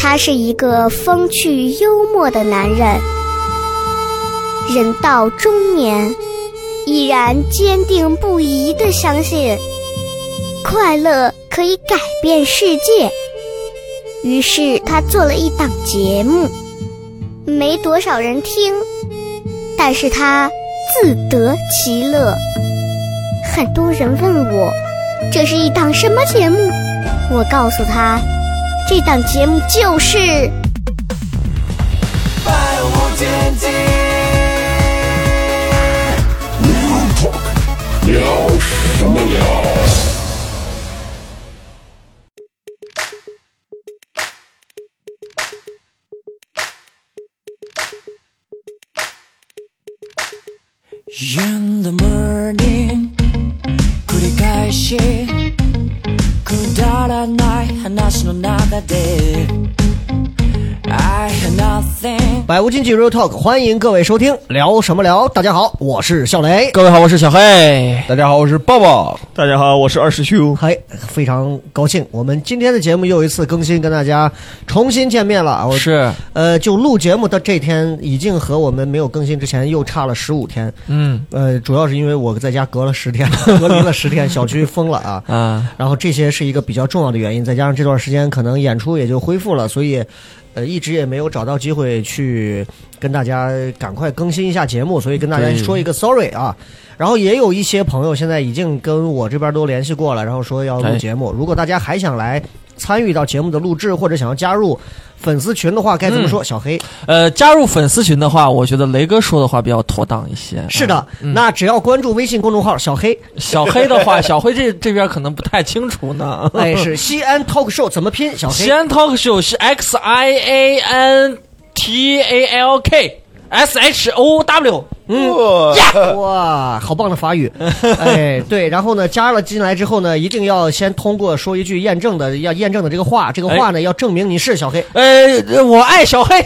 他是一个风趣幽默的男人，人到中年依然坚定不移地相信快乐可以改变世界。于是他做了一档节目，没多少人听，但是他自得其乐。很多人问我这是一档什么节目，我告诉他这档节目就是百无禁忌聊什么聊。 In the morning 繰り返しくだらない話の中で I have nothing。 百无禁忌 Real Talk， 欢迎各位收听聊什么聊。大家好，我是笑雷。 各位好，我是小黑。 大家好，我是抱抱。 大家好，我是二师兄。 嘿，非常高兴，我们今天的节目又一次更新，跟大家重新见面了。 是， 就录节目的这天，已经和我们没有更新之前又差了15天。主要是因为我在家隔了10天，隔离了10天，小区封了啊。然后这些是一个比较重要的原因，再加上这段时间可能演出也就恢复了，所以一直也没有找到机会去跟大家赶快更新一下节目，所以跟大家说一个 sorry 啊。然后也有一些朋友现在已经跟我这边都联系过了，然后说要录节目。如果大家还想来参与到节目的录制，或者想要加入粉丝群的话，该怎么说？小黑， 加入粉丝群的话，我觉得雷哥说的话比较妥当一些。 是的，那只要关注微信公众号小黑。 小黑的话，小黑这边可能不太清楚呢。 哎，是西安 Talk Show 怎么拼？小黑。 西安 Talk Show 是 XIANTALKSHOW。 哇，好棒的法语！哎，对，然后呢，加了进来之后呢，一定要先通过说一句验证的这个话，这个话呢要证明你是小黑。 我爱小黑。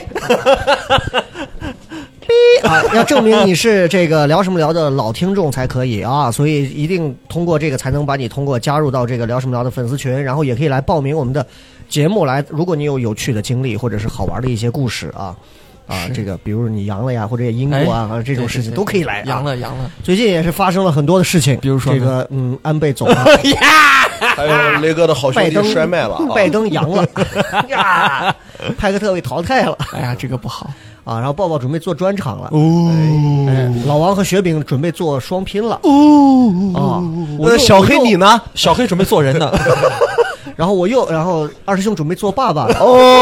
要证明你是这个聊什么聊的老听众才可以啊，所以一定通过这个才能把你通过加入到这个聊什么聊的粉丝群，然后也可以来报名我们的节目来。如果你有趣的经历或者是好玩的一些故事啊。这个比如你阳了呀，或者也阴过啊，这种事情都可以来。 阳了。 最近也是发生了很多的事情，比如说这个安倍走了， 还有雷哥的好兄弟摔麦了， 拜登阳了，呀，派克特被淘汰了。 哎呀，这个不好啊！然后抱抱准备做专场了，老王和雪饼准备做双拼了。 小黑你呢？ 小黑准备做人呢。 然后二师兄准备做爸爸了。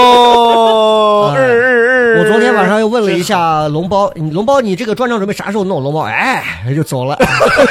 我昨天晚上又问了一下龙包，你这个专场准备啥时候弄？龙包就走了。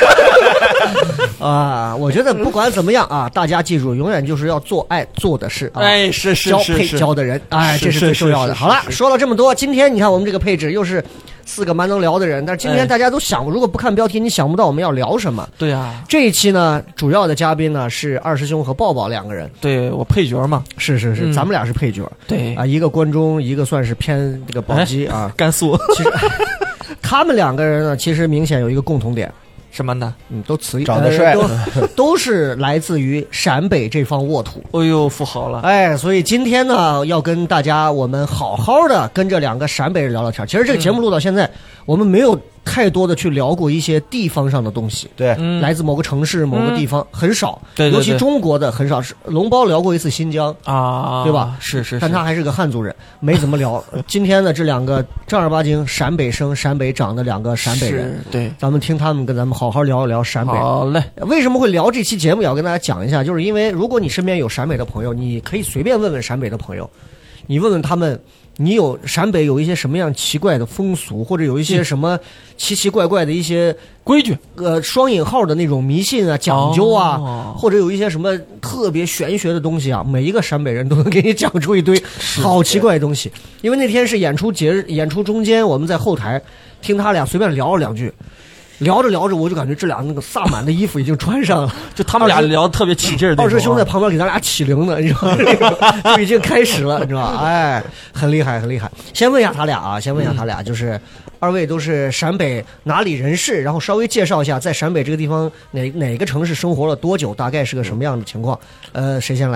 我觉得不管怎么样啊，大家记住，永远就是要做爱做的事啊。 是交配交的人，这是最重要的。好了，说了这么多，今天你看我们这个配置又是4个蛮能聊的人，但是今天大家都想，如果不看标题，你想不到我们要聊什么。对啊，这一期呢，主要的嘉宾呢是二师兄和抱抱2个人。 对，我配角嘛。 是，咱们俩是配角。 对啊， 一个关中，一个算是偏这个宝鸡啊， 甘肃。 其实他们2个人呢，其实明显有一个共同点。 什么呢？ 都长得帅， 都是来自于陕北这方沃土。 哎呦，富豪了！ 所以今天呢，要跟大家我们好好的跟这2个陕北人聊聊天。其实这个节目录到现在，我们没有太多的去聊过一些地方上的东西。 对， 来自某个城市、某个地方很少。 对， 尤其中国的很少。是龙包聊过一次新疆啊， 对吧？ 是， 但他还是个汉族人，没怎么聊。今天呢，这2个正儿八经陕北生、陕北长的2个陕北人， 对， 咱们听他们跟咱们好好聊一聊陕北。 好嘞。 为什么会聊这期节目？要跟大家讲一下，就是因为如果你身边有陕北的朋友，你可以随便问问陕北的朋友，你问问他们，你有陕北有一些什么样奇怪的风俗，或者有一些什么奇奇怪怪的一些规矩， 双引号的那种迷信啊、讲究啊，或者有一些什么特别玄学的东西啊，每一个陕北人都能给你讲出一堆好奇怪的东西。因为那天是演出中间，我们在后台听他俩随便聊了2句。聊着聊着，我就感觉这俩那个萨满的衣服已经穿上了， 就他们俩聊得特别起劲儿。 二师兄在旁边给咱俩起灵呢，你知道吗？就已经开始了，你知道吧？哎，很厉害，很厉害。先问一下他俩，就是2位都是陕北哪里人士，然后稍微介绍一下在陕北这个地方哪个城市生活了多久，大概是个什么样的情况？谁先来？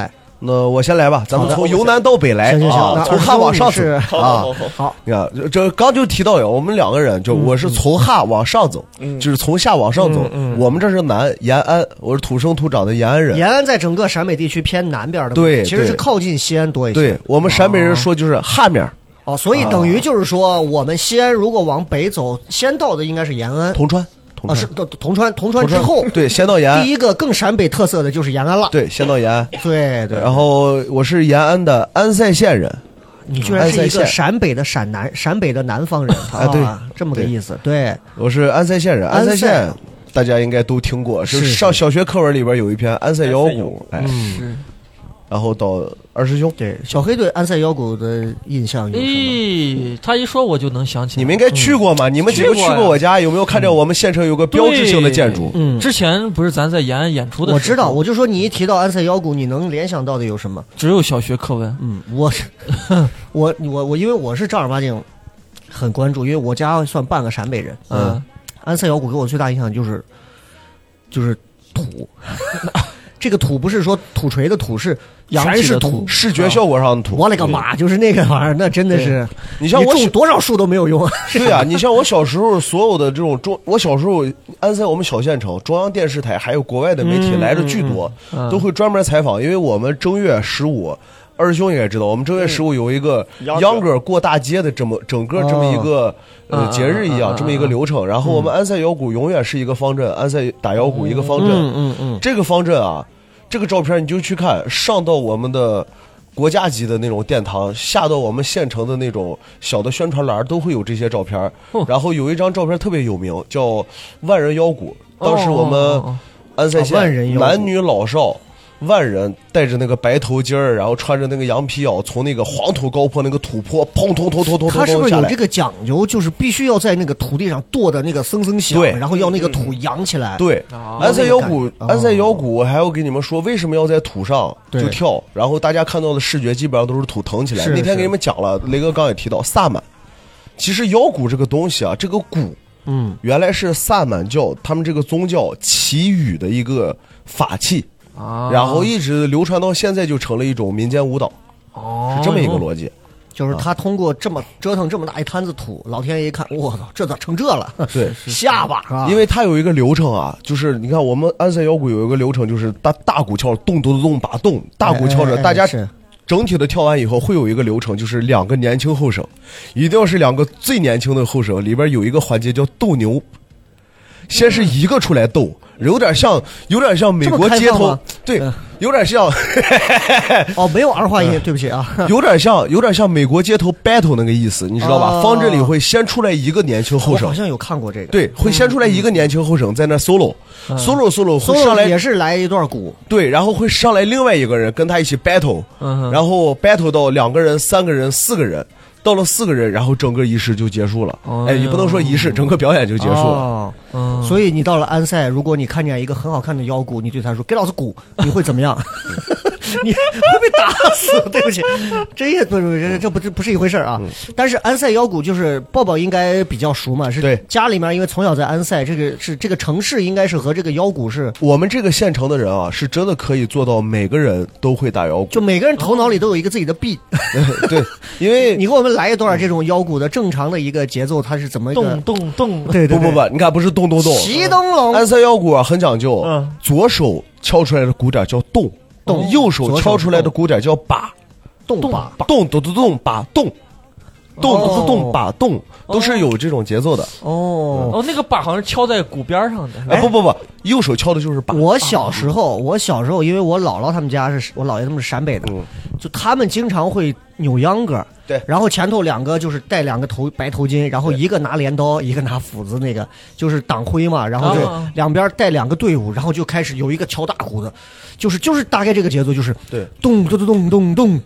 那我先来吧，咱们从由南到北来， 行， 从哈往上走啊。 好， 你看，这刚就提到呀，我们两个人，就我是从哈往上走，就是从下往上走。我们这是南延安，我是土生土长的延安人。 延安在整个陕北地区偏南边的， 对， 其实是靠近西安多一些。 对我们陕北人说就是哈面。 所以等于就是说，我们西安如果往北走，先到的应该是延安、 铜川。 是铜川之后， 对，先到延安。 第一个更陕北特色的就是延安了。 对，先到延安。 对。 然后我是延安的安塞县人。 你居然是一个陕北的陕北的南方人啊？ 对， 这么个意思。对， 我是安塞县人。安塞县大家应该都听过，是上小学课文里边有一篇安塞腰鼓。是。然后到二师兄， 对小黑对安塞腰鼓的印象有什么？ 他一说我就能想起来。 你们应该去过吗？你们几个去过我家？有没有看见我们县城有个标志性的建筑？ 之前不是咱在延安演出的时候， 我知道，我就说你一提到安塞腰鼓，你能联想到的有什么？ 只有小学课文。 我因为我是正儿八经很关注，因为我家算半个陕北人。安塞腰鼓给我最大印象就是土。这个土不是说土锤的土，是全是土， 视觉效果上的土。 我勒个妈！就是那个玩意儿，那真的是， 你像我种多少树都没有用。 对啊，你像我小时候所有的这种我小时候安塞我们小县城中央电视台还有国外的媒体来的巨多，都会专门采访，因为我们正月15。二师兄应该知道，我们正月15有一个秧歌过大街的整个这么一个节日一样，这么一个流程。然后我们安塞腰鼓永远是一个方阵，安塞打腰鼓一个方阵。这个方阵啊，这个照片你就去看，上到我们的国家级的那种殿堂，下到我们县城的那种小的宣传栏，都会有这些照片。然后有一张照片特别有名，叫万人腰鼓。当时我们安塞县男女老少。万人带着那个白头巾儿，然后穿着那个羊皮袄，从那个黄土高坡那个土坡砰通通通通通他是不是有这个讲究？就是必须要在那个土地上跺的那个声响， 对， 然后要那个土扬起来。 对，安塞腰鼓，我还要跟你们说，为什么要在土上就跳？然后大家看到的视觉基本上都是土腾起来。那天给你们讲了，雷哥刚也提到萨满。其实腰鼓这个东西啊，这个鼓，原来是萨满教他们这个宗教祈雨的一个法器。然后一直流传到现在，就成了一种民间舞蹈，是这么一个逻辑。 就是他通过这么折腾这么大一摊子土，老天爷一看，我操，这咋成这了？ 对， 下巴啊！ 因为他有一个流程啊，就是你看我们安塞腰鼓有一个流程，就是大鼓敲咚咚咚把咚，大鼓敲着，大家整体的跳完以后会有一个流程，就是2个年轻后生，一定要是2个最年轻的后生，里边有一个环节叫斗牛，先是一个出来斗。有点像美国街头，对，有点像没有儿化音，对不起啊， 有点像美国街头 battle 那个意思，你知道吧？方阵里会先出来一个年轻后生， 我好像有看过这个， 对，会先出来一个年轻后生在那 solo 会上来也是来一段鼓， 对，然后会上来另外一个人跟他一起 battle，然后 battle 到2个人、3个人、4个人。到了4个人，然后整个仪式就结束了。也不能说仪式，整个表演就结束了。 所以你到了安塞，如果你看见一个很好看的腰鼓，你对他说“给老子鼓”，你会怎么样？你会被打死。对不起，这也不是一回事啊。但是安塞腰鼓就是抱抱应该比较熟嘛，是对家里面，因为从小在安塞，这个城市应该是和这个腰鼓是我们这个县城的人啊，是真的可以做到每个人都会打腰鼓， 就每个人头脑里都有一个自己的币。 对，因为你给我们来一段这种腰鼓的正常的一个节奏，它是怎么一个咚咚？ 对，不，你看不是咚咚咚， 齐咚隆。 安塞腰鼓啊很讲究，左手敲出来的鼓点叫咚，右手敲出来的鼓点叫把， 咚把， 咚咚咚咚把咚。咚咚咚把咚都是有这种节奏的那个把好像敲在鼓边上的。 不，右手敲的就是把。 我小时候，因为我姥姥他们家我姥爷他们是陕北的，就他们经常会扭秧歌， 对， 然后前头2个就是戴2个白头巾，然后一个拿镰刀，一个拿斧子，那个就是党徽嘛，然后就两边带2个队伍，然后就开始有一个敲大鼓的，就是大概这个节奏，就是对， 咚咚咚咚咚。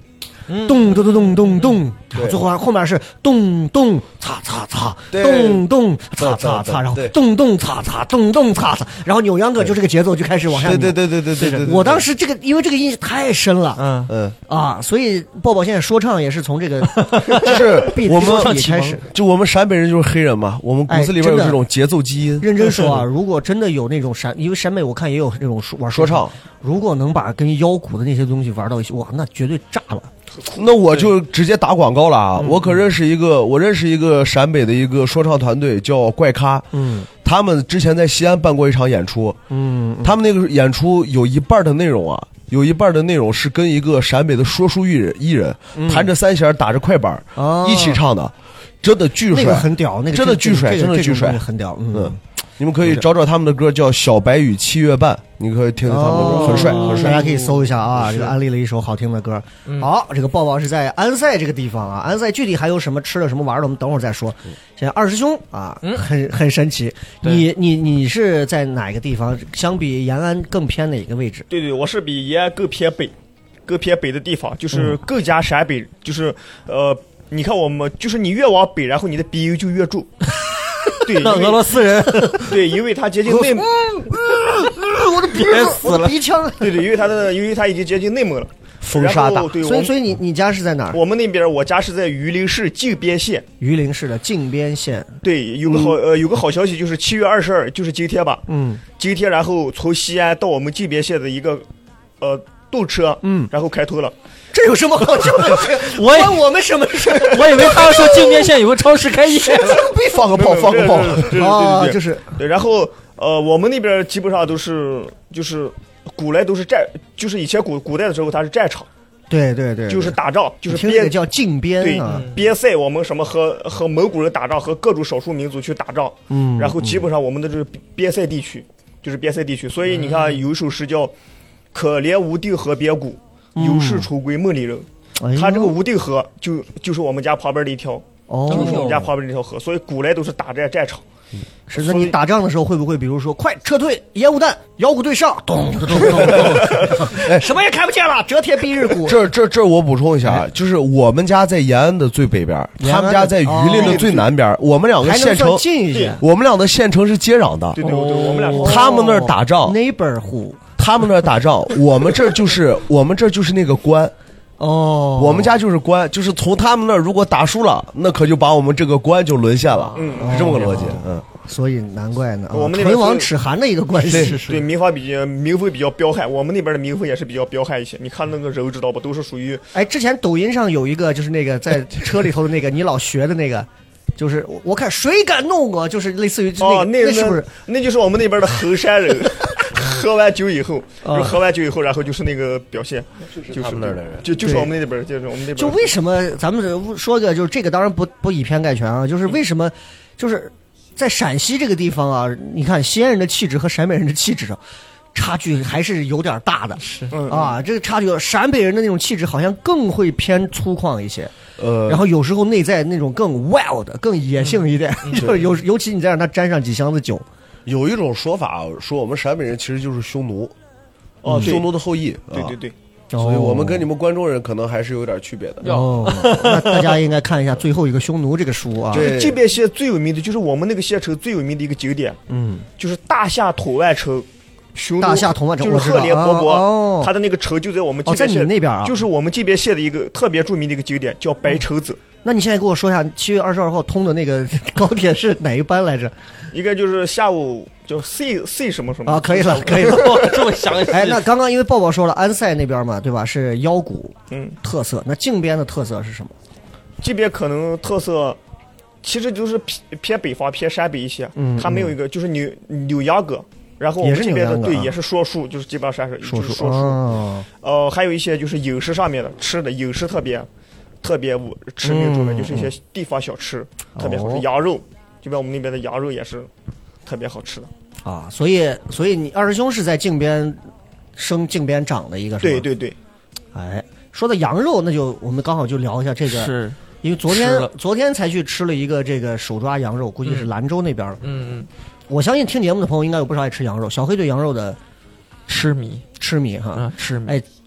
咚咚咚咚咚，最后面是咚咚擦擦擦，咚咚擦擦擦，然后咚咚擦擦，咚咚擦擦，然后扭秧歌就这个节奏就开始往下。 对， 我当时因为这个印象太深了，所以抱抱现在说唱也是从这个就是我们开始， 就我们陕北人就是黑人嘛，我们骨子里边有这种节奏基因。 认真说啊，如果真的有那种因为陕北我看也有那种玩说唱，如果能把跟腰鼓的那些东西玩到一起，哇，那绝对炸了。 那我就直接打广告了啊！我认识一个陕北的一个说唱团队叫怪咖，他们之前在西安办过一场演出，他们那个演出有一半的内容是跟一个陕北的说书艺人弹着三弦打着快板一起唱的，真的巨帅， 那个很屌，那个真的巨帅，真的巨帅， 很屌， 你们可以找他们的歌，叫《小白与七月半》，你可以听听他们的歌，很帅，很帅。 大家可以搜一下啊，这个安利了一首好听的歌。好，这个抱抱是在安塞这个地方啊，安塞具体还有什么吃的什么玩的，我们等会儿再说。现在二师兄啊，很神奇。你是在哪个地方？相比延安更偏哪个位置？ 对，我是比延安更偏北的地方，就是更加陕北，就是你看我们就是你越往北，然后你的鼻音就越重。对， 那俄罗斯人， 对，因为他接近内蒙， 我的鼻死了，鼻腔。 对，因为他已经接近内蒙了， 风沙大。 对， 所以你家是在哪儿？ 我们那边，我家是在榆林市靖边县。 榆林市的靖边县。 对，有个好消息，就是7月22，就是今天吧。今天然后从西安到我们靖边县的一个动车，然后开通了。 这有什么好笑的？关我们什么事？ 我以为他要说靖边县有个超市开业了， 别放个炮啊！ 就是对，然后我们那边基本上都是就是古来都是就是以前古代的时候它是战场， 对， 就是打仗，就是边叫靖边啊， 边塞我们什么和蒙古人打仗，和各种少数民族去打仗，然后基本上我们的这个边塞地区就是边塞地区，所以你看有一首诗叫“可怜无定河边骨，有事出归梦里人”，它这个无定河就是我们家旁边的一条，就是我们家旁边的一条河，所以古来都是打战场。 是那你打仗的时候会不会比如说快撤退，烟雾弹，摇鼓队上，咚咚咚咚，什么也看不见了，遮天蔽日鼓。 这我补充一下，就是我们家在延安的最北边，他们家在榆林的最南边，我们两个县城近一些， 我们俩的县城是接壤的。 对，我们俩是他们那儿打仗 neighborhood， 他们那儿打仗，我们这就是那个关。我们家就是关，就是从他们那儿如果打输了，那可就把我们这个关就沦陷了，是这么个逻辑。 所以难怪呢， 我们那边唇亡齿寒的一个关系。 对，民风比较彪悍，我们那边的民风也是比较彪悍一些。你看那个人知道吧，都是属于之前抖音上有一个就是那个在车里头的那个你老学的那个。就是我看谁敢弄我，就是类似于那是不是？ 那就是我们那边的衡山人，喝完酒以后，然后就是那个表现，就是他们那儿的人，就是我们那边，就是我们那边。 就为什么咱们说个，就是这个当然不以偏概全啊，就是为什么就是在陕西这个地方啊，你看西安人的气质和陕北人的气质上。差距还是有点大的，是这个差距，陕北人的那种气质好像更会偏粗犷一些，然后有时候内在那种更 wild、更野性一点，就是尤其你再让他沾上几箱子酒。 有一种说法说我们陕北人其实就是匈奴，匈奴的后裔， 对。 所以我们跟你们关中人可能还是有点区别的。 那大家应该看一下最后一个匈奴这个书啊。 对，这边县最有名的就是我们那个县城最有名的一个景点，就是大夏统万城。 大夏统万城就是赫连勃勃，他的那个城就在我们这边县， 在你那边啊， 就是我们这边县的一个特别著名的一个景点，叫白城子。 那你现在给我说一下7月22号通的那个高铁是哪一班来着？ 应该就是下午就 C 什么啊？ 可以了， 这么详细。 那刚刚因为抱抱说了安塞那边嘛，对吧？是腰鼓，特色。那靖边的特色是什么？ 这边可能特色其实就是偏北方，偏陕北一些。它没有一个就是扭秧歌。然后我们这边的也是说书，就是基本上是说书。还有一些就是饮食上面的吃的饮食特别驰名著名，就是一些地方小吃特别好吃，羊肉，这边我们那边的羊肉也是特别好吃的啊。所以你二师兄是在靖边长的一个， 对。 说到羊肉，那就我们刚好就聊一下这个， 是因为昨天才去吃了一个这个手抓羊肉，估计是兰州那边的。我相信听节目的朋友应该有不少爱吃羊肉，小黑对羊肉的痴迷哈， 痴迷。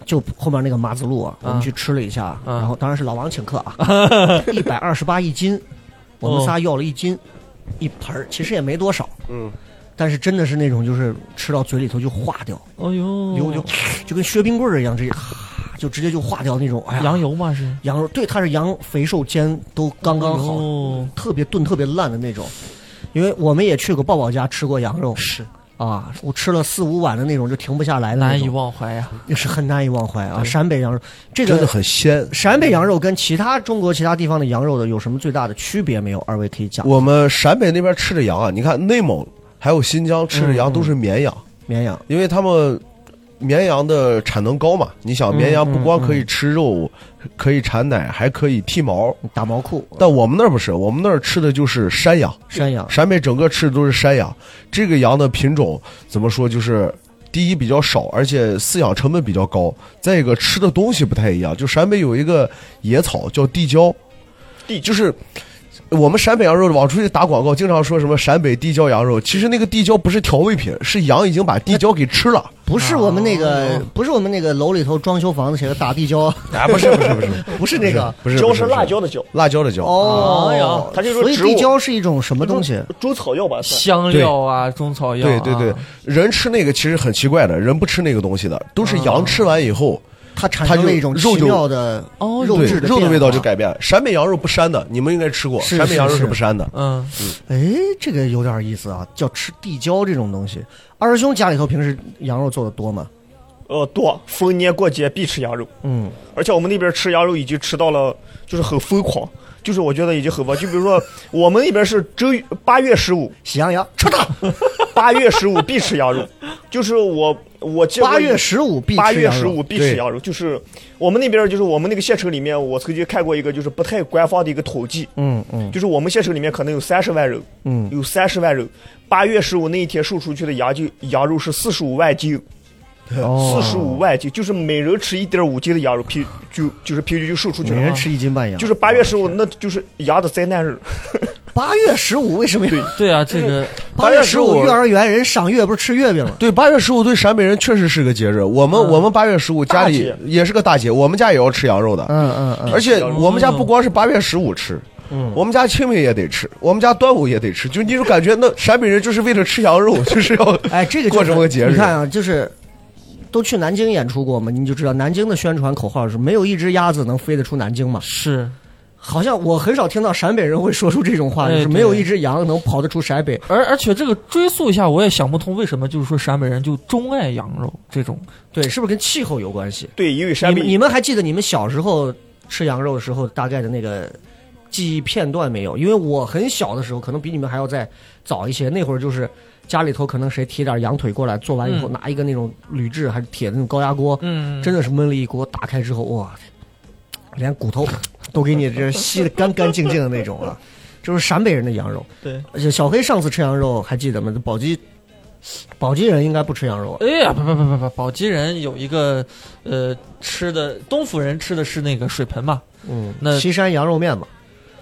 就后面那个马子路啊，我们去吃了一下，然后当然是老王请客啊，128一斤，我们仨要了1斤，1盆，其实也没多少，但是真的是那种就是吃到嘴里头就化掉， 哎呦， 就跟削冰棍一样，就直接就化掉那种。哎呀， 羊油吗？是羊肉，对，它是羊肥瘦煎都刚刚好，特别炖特别烂的那种。因为我们也去过抱抱家吃过羊肉， 是啊，我吃了4、5碗的那种就停不下来的， 难以忘怀呀， 也是很难以忘怀啊。陕北羊肉这个真的很鲜。 陕北羊肉跟中国其他地方的羊肉的有什么最大的区别没有？二位可以讲。 我们陕北那边吃的羊啊，你看内蒙还有新疆吃的羊都是绵羊，因为他们绵羊的产能高嘛。你想绵羊不光可以吃肉，可以产奶，还可以剃毛打毛裤。 但我们那儿不是，我们那儿吃的就是山羊。陕北整个吃的都是山羊。这个羊的品种怎么说，就是第一比较少，而且饲养成本比较高，再一个吃的东西不太一样。就陕北有一个野草叫地椒，就是我们陕北羊肉往出去打广告，经常说什么陕北地椒羊肉，其实那个地椒不是调味品，是羊已经把地椒给吃了。 不是我们那个，不是我们那个楼里头装修房子写的打地椒啊，不是不是那个， 椒是辣椒的椒， 辣椒的椒。 哦呀， 它就是所以地椒是一种什么东西？ 中草药吧， 香料啊，中草药。 对，人吃那个其实很奇怪的，人不吃那个东西的，都是羊吃完以后。 它产生了一种奇妙的肉质的肉的味道就改变。陕北羊肉不膻的，你们应该吃过。陕北羊肉是不膻的。 哎，这个有点意思啊，叫吃地椒这种东西。二师兄家里头平时羊肉做的多吗？ 多，逢年过节必吃羊肉。而且我们那边吃羊肉已经吃到了，就是很疯狂。就是我觉得已经很疯，就比如说我们那边是8月15 喜羊羊吃它 ，8月15必吃羊肉。就是我 8月15必吃羊肉，就是我们那边就是我们那个县城里面，我曾经看过一个就是不太官方的一个统计，就是我们县城里面可能有30万人，有30万人，8月15那一天售出去的羊肉是45万斤。45万斤，就是每人吃1.5斤的羊肉，就是平均就售出去了。 每人吃1斤半羊， 就是8月15，那就是羊的灾难日。 8月15为什么？ 对啊，这个 8月15幼儿园人赏月不是吃月饼吗？ 对，8月15对陕北人确实是个节日。我们8月15家里也是个大节，我们家也要吃羊肉的。而且我们家不光是8月15吃。我们家清明也得吃，我们家端午也得吃，就你就感觉那陕北人就是为了吃羊肉，就是要这个过这么个节日。 你看啊，就是都去南京演出过嘛，你就知道南京的宣传口号是没有一只鸭子能飞得出南京嘛。 是， 好像我很少听到陕北人会说出这种话，就是没有一只羊能跑得出陕北。 而且这个追溯一下，我也想不通为什么就是说陕北人就钟爱羊肉这种， 对，是不是跟气候有关系？ 对，因为陕北， 你们还记得你们小时候吃羊肉的时候大概的那个记忆片段没有？因为我很小的时候，可能比你们还要再早一些，那会儿就是家里头可能谁提点羊腿过来，做完以后拿一个那种铝制还是铁的那种高压锅，真的是焖了一锅，打开之后哇，连骨头都给你这吸得干干净净的那种啊，就是陕北人的羊肉。 对， 而且小黑上次吃羊肉还记得吗？宝鸡人应该不吃羊肉。 哎呀，不，宝鸡人有一个吃的，东府人吃的是那个水盆嘛，那岐山羊肉面嘛。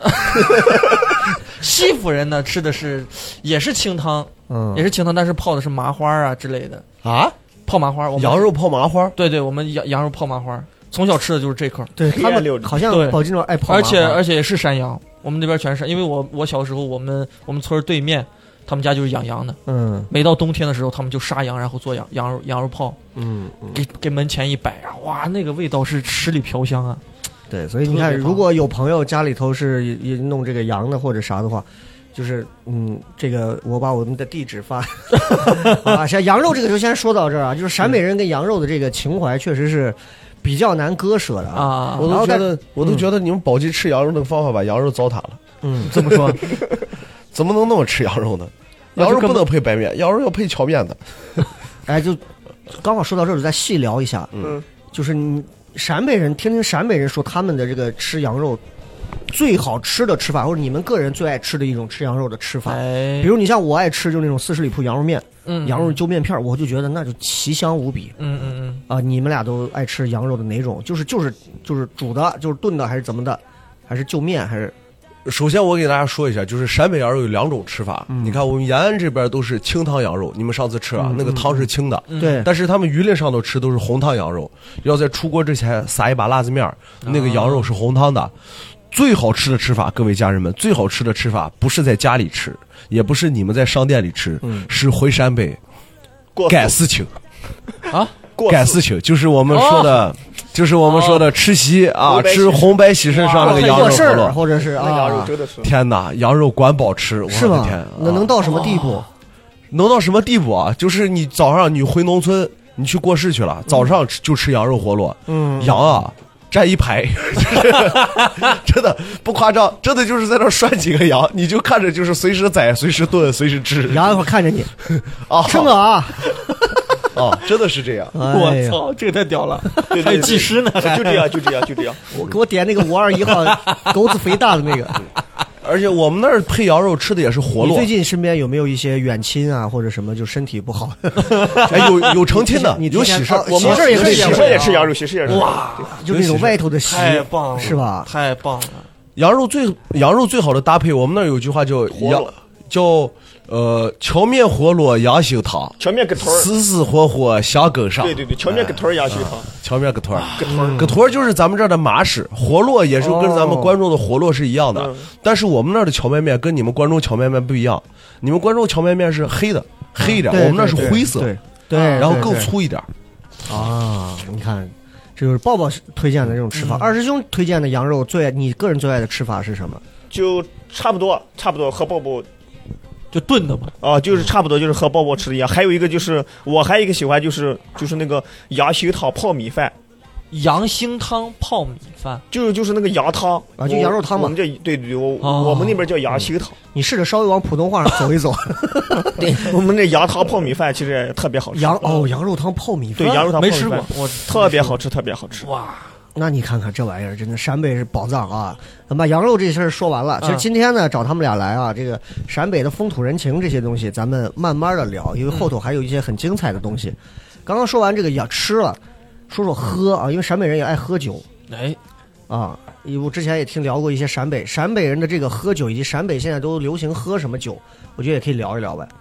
西府人呢吃的也是清汤，也是清汤，但是泡的是麻花啊之类的啊， 泡麻花， 羊肉泡麻花， 对，我们羊肉泡麻花，从小吃的就是这口。 对，他们好像宝鸡那爱泡麻花， 而且也是山羊，我们那边全是，因为我小时候我们村对面他们家就是养羊的，每到冬天的时候他们就杀羊，然后做羊肉泡，给门前一摆啊，哇，那个味道是十里飘香啊。 对，所以你看，如果有朋友家里头是弄这个羊的或者啥的话，就是这个我把我们的地址发啊。像羊肉这个就先说到这儿啊，就是陕北人跟羊肉的这个情怀确实是比较难割舍的啊。 我都觉得你们宝鸡吃羊肉的方法把羊肉糟蹋了。 这么说， 怎么能那么吃羊肉呢？羊肉不能配白面，羊肉要配荞面的。 哎，就刚好说到这儿，再细聊一下。就是你。陕北人听听陕北人说他们的这个吃羊肉最好吃的吃法，或者你们个人最爱吃的一种吃羊肉的吃法。比如你像我爱吃就那种40里铺羊肉面，羊肉揪面片，我就觉得那就奇香无比。你们俩都爱吃羊肉的哪种？就是煮的，就是炖的，还是怎么的？还是就面？还是首先我给大家说一下，就是陕北羊肉有2种吃法。你看我们延安这边都是清汤羊肉，你们上次吃那个汤是清的， 对。 但是他们榆林上头吃都是红汤羊肉，要在出锅之前撒一把辣子面，那个羊肉是红汤的。最好吃的吃法，各位家人们，最好吃的吃法不是在家里吃，也不是你们在商店里吃，是回陕北赶事情啊， 赶事情就是我们说的。就是我们说的吃席啊，吃红白喜事上那个羊肉火锅， 或者是羊肉真的是天哪，羊肉管饱吃， 是吗？ 天， 那能到什么地步？ 能到什么地步啊？就是你早上你回农村，你去过市去了，早上就吃羊肉活络，羊啊站一排，真的不夸张，真的就是在那拴几个羊，你就看着就是随时宰、随时炖、随时吃， 羊一会儿看着你啊， 吃我啊。 哦，真的是这样！ 我操，这个太屌了！还有技师呢， 就这样。 给我点那个521号狗子肥大的那个。 而且我们那儿配羊肉吃的也是活络。 你最近身边有没有一些远亲啊，或者什么就身体不好？ 哎，有成亲的，有喜事， 我们这儿也可以， 喜事也吃羊肉，喜事也吃。 哇， 就那种外头的喜， 太棒了， 是吧？ 太棒了！ 羊肉最好的搭配，我们那儿有句话叫荞面活络羊心汤， 荞面个头儿， 死死活活香梗上。 对，荞面个头儿羊心汤， 荞面个头儿，个头儿就是咱们这儿的麻食，活络也是跟咱们关中的活络是一样的，但是我们那儿的荞面面跟你们关中荞面面不一样，你们关中荞面面是黑一点，我们那是灰色， 对， 然后更粗一点。 啊，你看，这就是抱抱推荐的这种吃法。二师兄推荐的羊肉你个人最爱的吃法是什么？ 就差不多和抱抱。 就炖的嘛， 啊，就是差不多，就是和抱抱吃的一样。还有一个就是我还有一个喜欢就是那个羊心汤泡米饭， 羊心汤泡米饭， 就是那个羊汤啊，就羊肉汤嘛。 我们这对，我们那边叫羊心汤。 你试着稍微往普通话上走一走。 对，我们那羊汤泡米饭其实也特别好吃。 羊肉汤泡米饭， 对，羊肉汤泡米饭没吃过，我特别好吃，特别好吃。 哇！ 那你看看这玩意儿，真的陕北是宝藏啊！咱把羊肉这事儿说完了，其实今天呢找他们俩来啊，这个陕北的风土人情这些东西，咱们慢慢的聊，因为后头还有一些很精彩的东西。刚刚说完这个也吃了，说喝啊，因为陕北人也爱喝酒。 哎， 啊，我之前也听聊过一些陕北人的这个喝酒，以及陕北现在都流行喝什么酒，我觉得也可以聊一聊呗。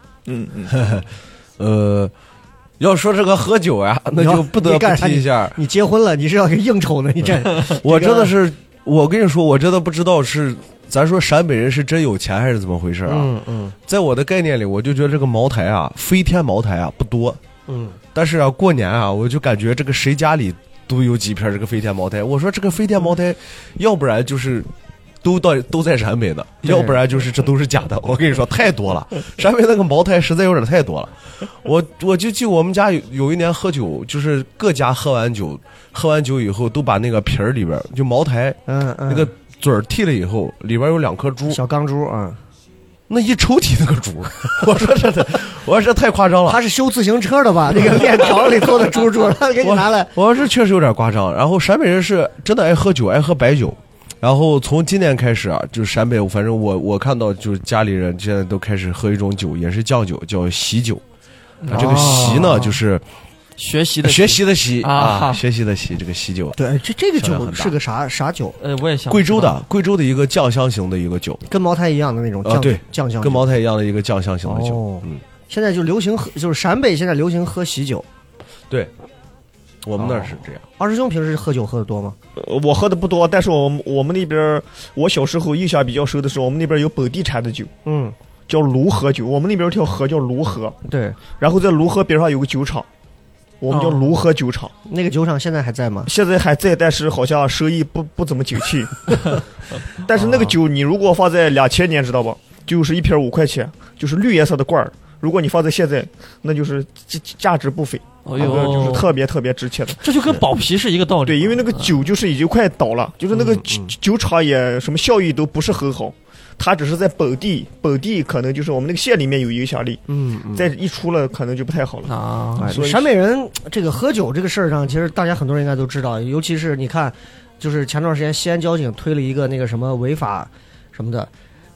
要说这个喝酒呀，那就不得不提一下。 你结婚了，你是要应酬呢？你这， 我真的是，我跟你说，我真的不知道是咱说陕北人是真有钱还是怎么回事啊？在我的概念里，我就觉得这个茅台啊，飞天茅台啊不多。但是啊，过年啊，我就感觉这个谁家里都有几瓶这个飞天茅台。我说这个飞天茅台，要不然就是都在陕北的，要不然就是这都是假的。我跟你说太多了，陕北那个茅台实在有点太多了。我就记我们家有一年喝酒，就是各家喝完酒以后都把那个瓶儿里边就茅台那个嘴儿剔了以后，里边有2颗珠， 小钢珠啊。 那一抽屉那个珠，我说真的，我说这太夸张了。 他是修自行车的吧？那个链条里头的珠，他给你拿来。 我说确实有点夸张。然后陕北人是真的爱喝酒，爱喝白酒。然后从今年开始啊，就是陕北，反正我看到就是家里人现在都开始喝一种酒，也是酱酒，叫喜酒。这个喜呢，就是学习的习啊，学习的习，这个喜酒。 对，这个酒是个啥酒？ 我也想贵州的一个酱香型的一个酒， 跟茅台一样的那种对， 酱香， 跟茅台一样的一个酱香型的酒。 现在就流行喝，就是陕北现在流行喝喜酒。 对，我们那是这样。 二师兄平时喝酒喝的多吗？ 我喝的不多，但是我们那边，我小时候印象比较深的是，我们那边有本地产的酒，叫卢河酒。我们那边有条河叫卢河， 对。 然后在卢河边上有个酒厂，我们叫卢河酒厂。 那个酒厂现在还在吗？ 现在还在，但是好像生意不怎么景气。但是那个酒你如果放在2000年，知道吧？就是一瓶5块钱，就是绿颜色的罐儿。如果你放在现在，那就是价值不菲。就是特别特别值钱的， 这就跟保啤是一个道理。 对，因为那个酒就是已经快倒了，就是那个酒厂也什么效益都不是很好，它只是在本地可能就是我们那个县里面有影响力，再一出了可能就不太好了啊。陕北人这个喝酒这个事儿上，其实大家很多人应该都知道，尤其是你看，就是前段时间西安交警推了一个那个什么违法什么的。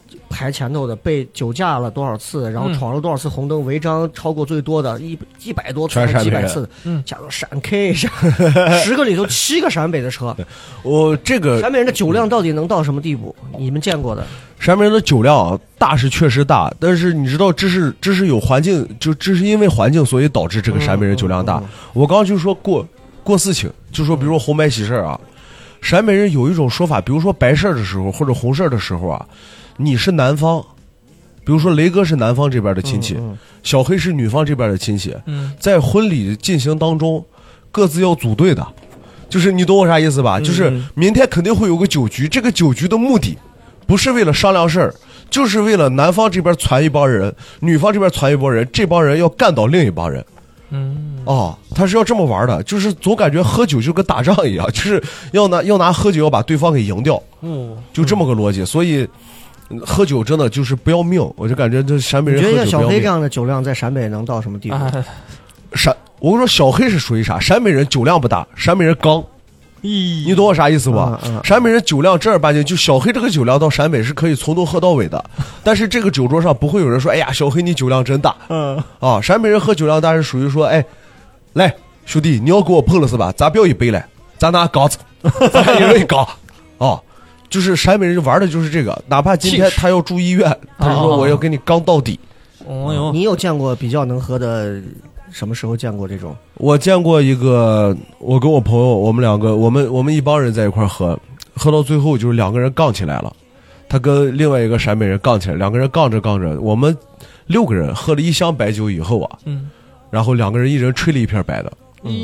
排前头的被酒驾了多少次，然后闯了多少次红灯，违章超过最多的100多次、几百次的，加入陕 K 上，10个里头7个陕北的车。 这个陕北人的酒量到底能到什么地步？你们见过的？ 陕北人的酒量啊，大是确实大，但是你知道这是有环境，就这是因为环境所以导致这个陕北人酒量大。我刚刚就说过事情，就说比如说红白喜事啊，陕北人有一种说法，比如说白事的时候或者红事的时候啊。你是男方，比如说雷哥是男方这边的亲戚，小黑是女方这边的亲戚，在婚礼进行当中，各自要组队的，就是你懂我啥意思吧？就是明天肯定会有个酒局，这个酒局的目的不是为了商量事儿，就是为了男方这边传一帮人，女方这边传一帮人，这帮人要干倒另一帮人。他是要这么玩的，就是总感觉喝酒就跟打仗一样，就是要拿喝酒要把对方给赢掉，就这么个逻辑，所以。喝酒真的就是不要命，我就感觉这陕北人喝酒不要命。 觉得小黑这样的酒量在陕北能到什么地步？ 我跟你说，小黑是属于啥？陕北人酒量不大，陕北人刚。你懂我啥意思不？陕北人酒量正儿八经，就小黑这个酒量到陕北是可以从头喝到尾的。但是这个酒桌上不会有人说：“哎呀，小黑你酒量真大。”陕北人喝酒量大是属于说：“哎，来兄弟，你要给我碰了是吧？咱不要一杯来，咱拿缸子，咱一人一缸。”就是陕北人玩的就是这个，哪怕今天他要住医院，他说我要给你刚到底。 你有见过比较能喝的？什么时候见过这种？ 我见过一个，我跟我朋友，我们两个，我们一帮人在一块喝到最后就是2个人杠起来了。他跟另外一个陕北人杠起来，2个人杠着，我们6个人喝了1箱白酒以后啊，然后2个人一人吹了一片白的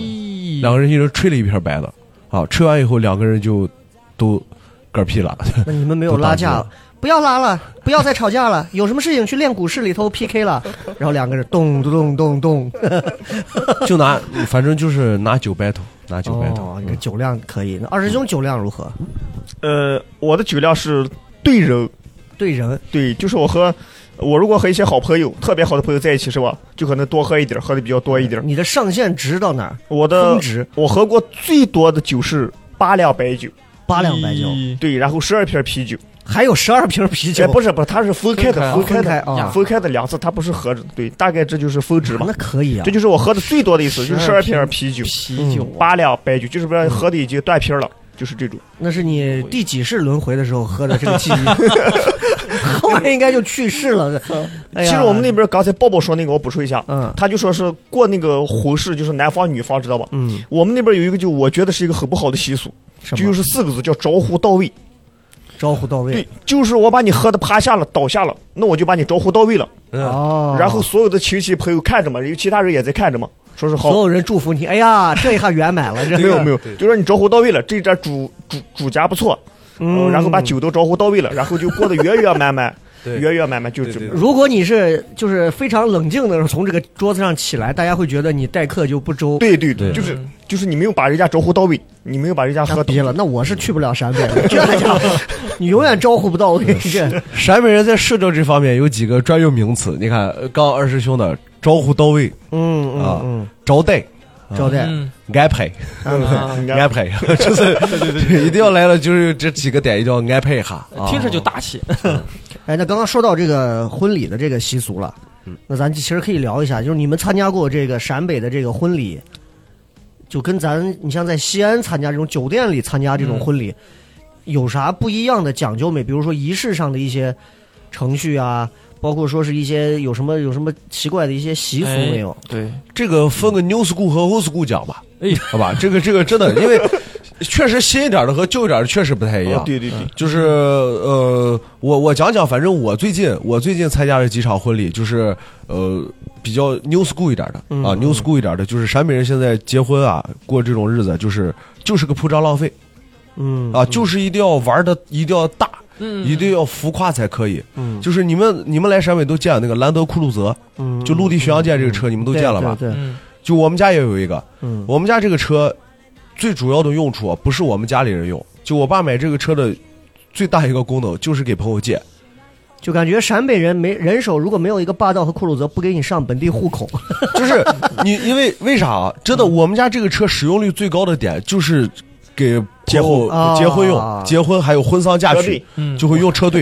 ，2个人一人吹了一片白的，吹完以后2个人就都。嗝屁了， 那你们没有拉架了？不要拉了，不要再吵架了。有什么事情去练股市里头 PK 了？然后2个人咚咚咚咚， 就反正就是拿酒 battle， 拿酒 battle。 你的酒量可以。那二师兄酒量如何？ 我的酒量是对人，对，就是我如果和一些好朋友，特别好的朋友在一起是吧，就可能多喝一点，喝的比较多一点。 你的上限值到哪儿？ 峰值，我喝过最多的酒是8两白酒。 8两白酒， 对，然后12瓶啤酒， 还有12瓶啤酒。 不是，它是分开的2次，它不是合着。对，大概这就是峰值嘛。 那可以啊， 这就是我喝的最多的一次，就是12瓶啤酒，8两白酒，就是不是喝的已经断瓶了，就是这种。 那是你第几世轮回的时候喝的这个记忆，后面应该就去世了。 其实我们那边刚才抱抱说那个，我补充一下，他就说是过那个婚事，就是男方女方，知道吧？我们那边有一个，就我觉得是一个很不好的习俗。就是4个字，叫招呼到位。 招呼到位， 对，就是我把你喝的趴下了、倒下了，那我就把你招呼到位了。然后所有的亲戚朋友看着嘛，因为其他人也在看着嘛，说是好， 所有人祝福你。哎呀，这一下圆满了。 没有，就说你招呼到位了，这家主家不错，然后把酒都招呼到位了，然后就过得圆圆满满。圆圆满满就这么。 如果你是就是非常冷静的从这个桌子上起来，大家会觉得你待客就不周。 对，就是你没有把人家招呼到位，你没有把人家喝逼了。那我是去不了陕北的，这家伙你永远招呼不到位。 陕北人在社交这方面有几个专用名词，你看刚二师兄的招呼到位，招待。安排，安排，就是一定要来了，就是这几个点一定要安排一下， 听着就大气。 哎，那刚刚说到这个婚礼的这个习俗了，那咱其实可以聊一下，就是你们参加过这个陕北的这个婚礼，就跟你像在西安参加这种酒店里参加这种婚礼，有啥不一样的讲究没？比如说仪式上的一些程序啊。包括说是一些有什么奇怪的一些习俗没有？ 对， 这个分个 new school 和 old school 讲吧，好吧？这个真的，因为确实新一点的和旧一点的确实不太一样。 对， 就是我讲讲，反正我最近参加了几场婚礼，就是比较 new school 一点的new school 一点的，就是陕北人现在结婚啊，过这种日子就是个铺张浪费，就是一定要玩的一定要大。一定要浮夸才可以。就是你们来陕北都见那个兰德酷路泽，就陆地巡洋舰这个车，你们都见了吧？ 对。 就我们家也有一个，我们家这个车最主要的用处不是我们家里人用，就我爸买这个车的最大一个功能就是给朋友借。 就感觉陕北人人手如果没有一个霸道和酷路泽，不给你上本地户口。 就是你因为啥啊？真的，我们家这个车使用率最高的点就是给结婚用，结婚还有婚丧嫁娶，就会用车队。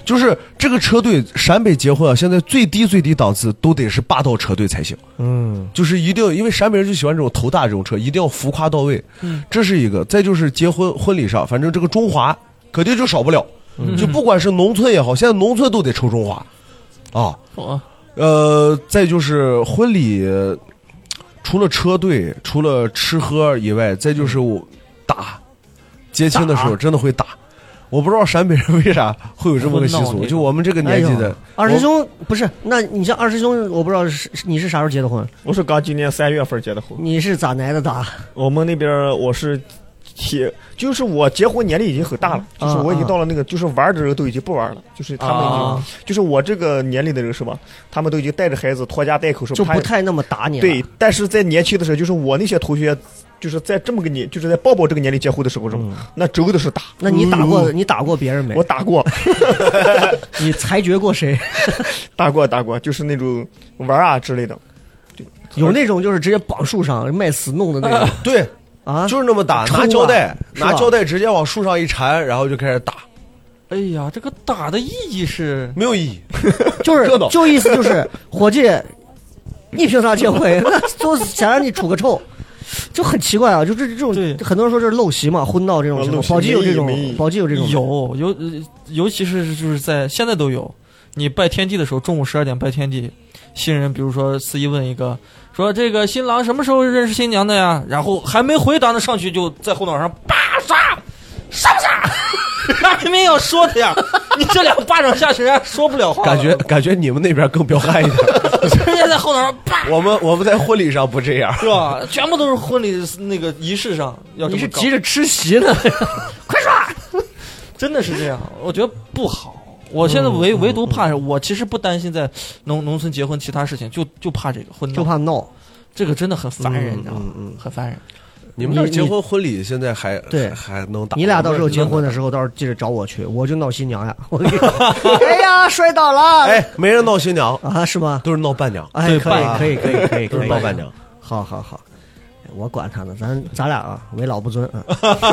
就是这个车队陕北结婚啊，现在最低档次都得是霸道车队才行。就是一定，因为陕北人就喜欢这种头大这种车，一定要浮夸到位。这是一个。再就是结婚婚礼上，反正这个中华肯定就少不了。就不管是农村也好，现在农村都得抽中华啊。再就是婚礼，除了车队，除了吃喝以外，再就是打，接亲的时候真的会打。我不知道陕北人为啥会有这么个习俗，就我们这个年纪的。 二师兄不是？那你像二师兄，我不知道你是啥时候结的婚？ 我是刚今年3月份结的婚。 你是咋来的打？ 我们那边我是。就是我结婚年龄已经很大了，就是我已经到了那个，就是玩的人都已经不玩了，就是他们已经，就是我这个年龄的人是吧？他们都已经带着孩子拖家带口，是吧？ 就不太那么打你了。 对，但是在年轻的时候，就是我那些同学，就是在这么个年，就是在抱这个年龄结婚的时候，是吧？那真的是打。 那你打过？你打过别人没？ 我打过。 你裁决过谁？ 打过，就是那种玩啊之类的。 有那种就是直接绑树上卖死弄的那种。 对。啊，就是那么打，拿胶带直接往树上一缠，然后就开始打。 哎呀，这个打的意义是没有意义， 就意思就是伙计，你凭啥结婚？就想让你出个丑，就很奇怪啊！就是这种，很多人说这是陋习嘛，婚闹这种情况，宝鸡有这种， 尤其是就是在现在都有。你拜天地的时候，中午12点拜天地，新人比如说司仪问一个。说这个新郎什么时候认识新娘的呀？然后还没回答呢，上去就在后脑上叭杀不杀？还没有说的呀！你这2巴掌下去，人家说不了话。 感觉你们那边更彪悍一点， 人家在后脑上叭。 我们在婚礼上不这样， 是吧？全部都是婚礼那个仪式上要这么搞。 你是急着吃席呢？快说！ 真的是这样，我觉得不好。我现在唯独怕，我其实不担心在农村结婚其他事情，就怕这个婚闹， 就怕闹， 这个真的很烦人，你知道吗？很烦人。 你们这结婚婚礼现在还能打？ 你俩到时候结婚的时候，到时候记得找我去，我就闹新娘呀！哎呀，摔倒了！ 哎，没人闹新娘啊？是吗？ 都是闹伴娘。 哎，可以， 都是闹伴娘。 好，我管他呢，咱俩啊，为老不尊啊。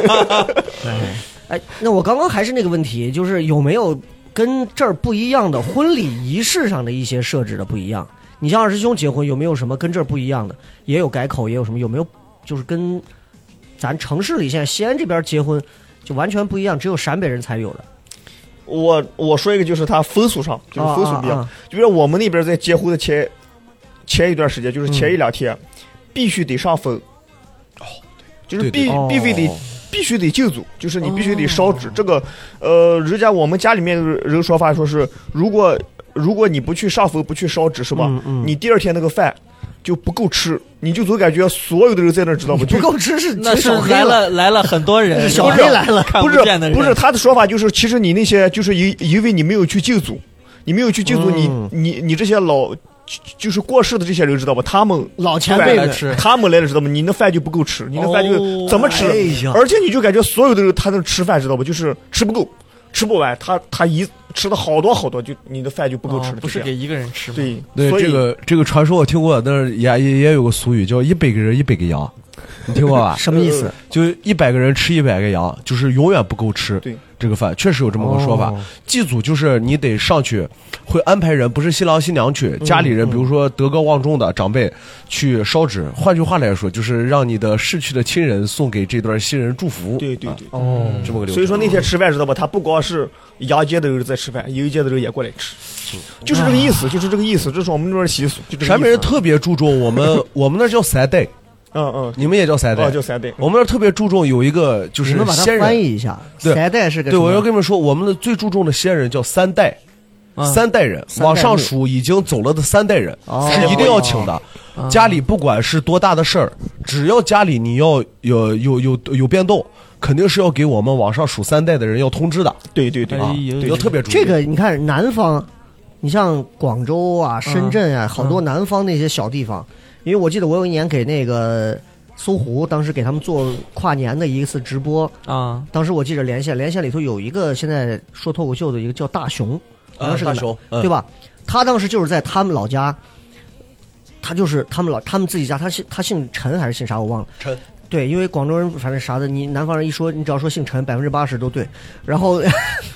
哎，那我刚刚还是那个问题，就是有没有？跟这儿不一样的婚礼仪式上的一些设置的不一样，你像二师兄结婚有没有什么跟这儿不一样的？也有改口，也有什么？有没有就是跟咱城市里现在西安这边结婚就完全不一样，只有陕北人才有的？ 我说一个，就是他风俗上，就是风俗不一样。就比如我们那边在结婚的前一段时间，就是前1-2天，必须得上坟。就是必须得敬祖，就是你必须得烧纸。这个，人家我们家里面人说法说是，如果你不去上坟，不去烧纸，是吧？你第2天那个饭就不够吃，你就总感觉所有的人在那知道吗？ 不够吃那是来了很多人， 小黑来了， 看不见的人。 不是他的说法就是，其实你那些就是因为你没有去敬祖，你这些老。就是过世的这些人知道吧？他们老前辈来吃， 他们来了知道吗？你那饭就不够吃，你那饭就怎么吃？而且你就感觉所有的人他那吃饭知道吧？就是吃不够，吃不完，他一吃的好多，就你的饭就不够吃了。 不是给一个人吃吗？ 对， 这个传说我听过，但是也有个俗语叫100个人100个羊，你听过吧？ 什么意思？ 就100个人吃100个羊，就是永远不够吃。 对。 这个饭确实有这么个说法，祭祖就是你得上去，会安排人，不是新郎新娘去，家里人，比如说德高望重的长辈去烧纸。换句话来说，就是让你的逝去的亲人送给这段新人祝福。 对， 这么个流程。 所以说那天吃饭知道吧？他不光是阳间的人在吃饭，阴间的人也过来吃，就是这个意思，这是我们那边习俗。 陕北人特别注重我们那叫3代。你们也叫3代？ 叫3代。 我们那特别注重有一个就是先人，你们把它翻译一下。3代是个对，我要跟你们说，我们的最注重的先人叫3代，3代人往上数已经走了的3代人是一定要请的。家里不管是多大的事儿，只要家里你要有变动，肯定是要给我们往上数3代的人要通知的。 对， 要特别注意。 这个你看南方，你像广州啊、深圳啊，好多南方那些小地方。因为我记得我有一年给那个搜狐，当时给他们做跨年的一次直播啊。当时我记着连线里头有一个现在说脱口秀的一个叫大熊，好像是个大熊， 对吧？他当时就是在他们老家，他就是他们自己家，他姓陈还是姓啥我忘了。 陈。 对，因为广州人反正啥的，你南方人一说，你只要说姓陈，80%都对。然后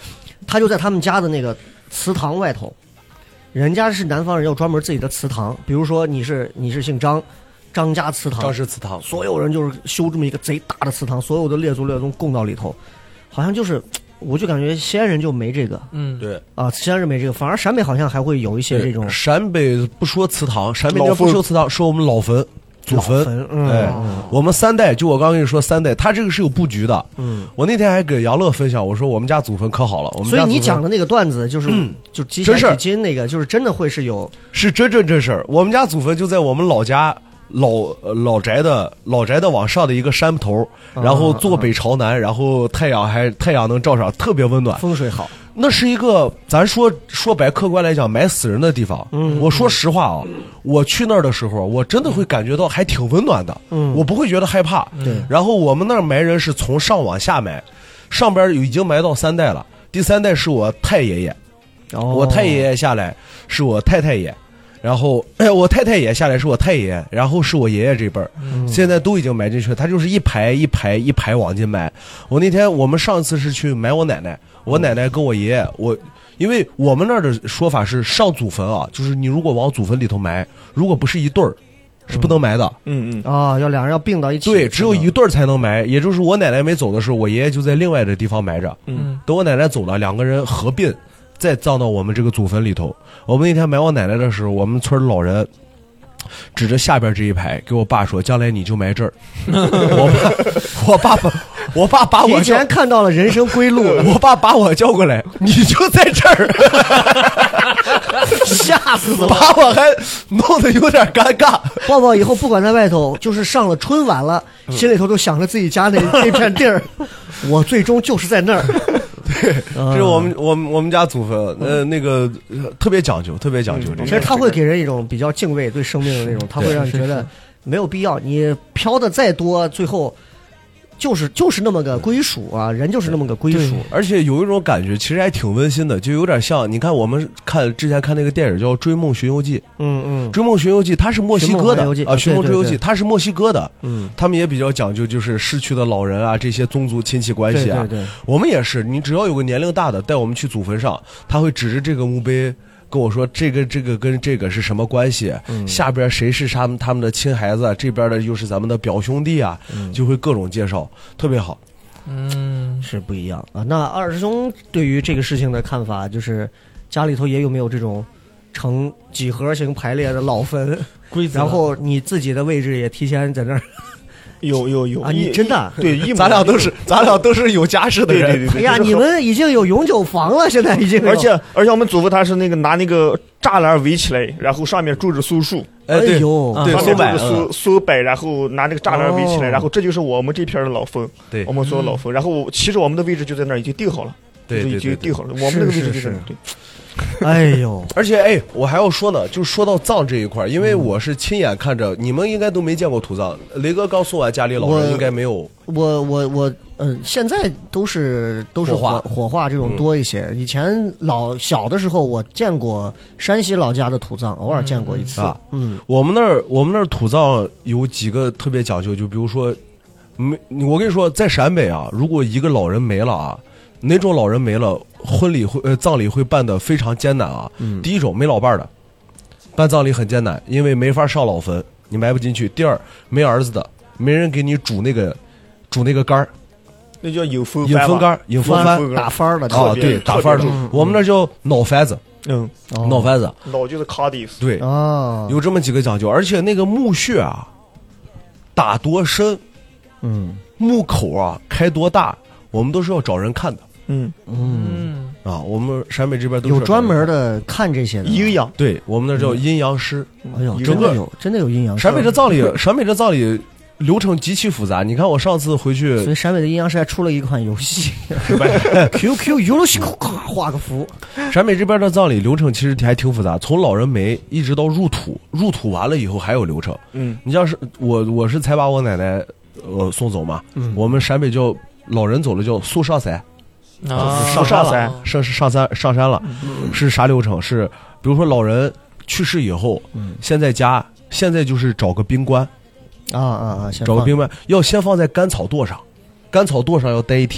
他就在他们家的那个祠堂外头，人家是南方人有专门自己的祠堂，比如说你是姓张，张家祠堂， 张氏祠堂， 所有人就是修这么一个贼大的祠堂，所有的列祖列宗供到里头，好像就是。我就感觉西安人就没这个， 对啊，西安人没这个，反而陕北好像还会有一些这种。 陕北不说祠堂，陕北这不说祠堂，说我们老坟、祖坟。我们3代，就我刚跟你说3代，他这个是有布局的。我那天还给杨乐分享，我说我们家祖坟可好了。 所以你讲的那个段子就是，就积善积金那个，就是真的会是有， 是真事儿。我们家祖坟就在我们老家。老宅的往上的一个山头，然后坐北朝南，然后太阳能照上，特别温暖， 风水好。 那是一个咱说白，客观来讲埋死人的地方。我说实话啊，我去那儿的时候，我真的会感觉到还挺温暖的。我不会觉得害怕。 对。 然后我们那儿埋人是从上往下埋，上边已经埋到3代了，第3代是我太爷爷，我太爷爷下来是我太爷。然后，我太爷下来是我太爷，然后是我爷爷这辈儿，现在都已经埋进去了。他就是一排往进埋。我们上次是去埋我奶奶，我奶奶跟我爷爷，因为我们那儿的说法是上祖坟啊，就是你如果往祖坟里头埋，如果不是一对儿，是不能埋的。 要两人要并到一起。 对，只有一对儿才能埋。也就是我奶奶没走的时候，我爷爷就在另外的地方埋着。等我奶奶走了，两个人合并。再葬到我们这个祖坟里头。我们那天埋我奶奶的时候，我们村老人指着下边这一排给我爸说：“将来你就埋这儿。”我爸把我提前看到了人生归路， 我爸把我叫过来，你就在这儿， 吓死了， 把我还弄得有点尴尬。 抱抱以后不管在外头，就是上了春晚了，心里头都想着自己家那片地儿，我最终就是在那儿。 对，这是我们家祖坟，那个特别讲究，特别讲究。 其实他会给人一种比较敬畏对生命的那种，他会让你觉得没有必要，你飘的再多，最后就是那么个归属啊，人就是那么个归属。 而且有一种感觉，其实还挺温馨的，就有点像你看我们之前看那个电影叫《追梦寻游记》，《追梦寻游记》它是墨西哥的啊，《寻梦追游记》它是墨西哥的，他们也比较讲究，就是逝去的老人啊，这些宗族亲戚关系啊， 对， 我们也是，你只要有个年龄大的带我们去祖坟上，他会指着这个墓碑跟我说这个跟这个是什么关系，下边谁是他们的亲孩子，这边的又是咱们的表兄弟啊，就会各种介绍，特别好。 是不一样啊。那二师兄对于这个事情的看法，就是家里头也有没有这种呈几何形排列的老坟规则，然后你自己的位置也提前在那儿。 有啊！你真的对， 咱俩都是有家室的人。 对哎呀，你们已经有永久房了，现在已经。 而且我们祖父他是那个拿那个栅栏围起来，然后上面住着松树。 哎呦， 对， 松柏，然后拿那个栅栏围起来，然后这就是我们这片的老坟。 对， 我们所有老坟。然后其实我们的位置就在那儿，已经定好了。 对， 已经定好了。我们那个位置就是对。 哎呦， 而且我还要说呢，就说到葬这一块，因为我是亲眼看着，你们应该都没见过土葬。雷哥刚送完家里老人，应该没有。 我现在都是火化这种多一些。以前小的时候，我见过山西老家的土葬，偶尔见过一次。 我们那儿土葬有几个特别讲究，就比如说，我跟你说，在陕北啊，如果一个老人没了啊。哪种老人没了，葬礼会办得非常艰难啊。第一种没老伴的，办葬礼很艰难，因为没法上老坟，你埋不进去。第二，没儿子的，没人给你煮那个杆儿， 那叫引风杆、引风帆， 打翻的啊，对，打翻的。我们那叫脑翻子，脑翻子， 脑就是卡迪斯， 对啊，有这么几个讲究，而且那个墓穴啊，打多深，墓口啊开多大，我们都是要找人看的。我们陕北这边都是有专门的看这些的阴阳， 对我们那叫阴阳师。 哎呦，真的有阴阳师。 陕北这葬礼流程极其复杂。你看我上次回去， 所以陕北的阴阳师还出了一款游戏，QQ 游戏画个符。 陕北这边的葬礼流程其实还挺复杂，从老人没一直到入土，入土完了以后还有流程。你像是我是才把我奶奶送走嘛，我们陕北叫老人走了叫速上山。上山了，是啥流程？是比如说老人去世以后，现在就是找个冰棺啊， 找个冰棺，要先放在干草垛上，干草垛上要待1天，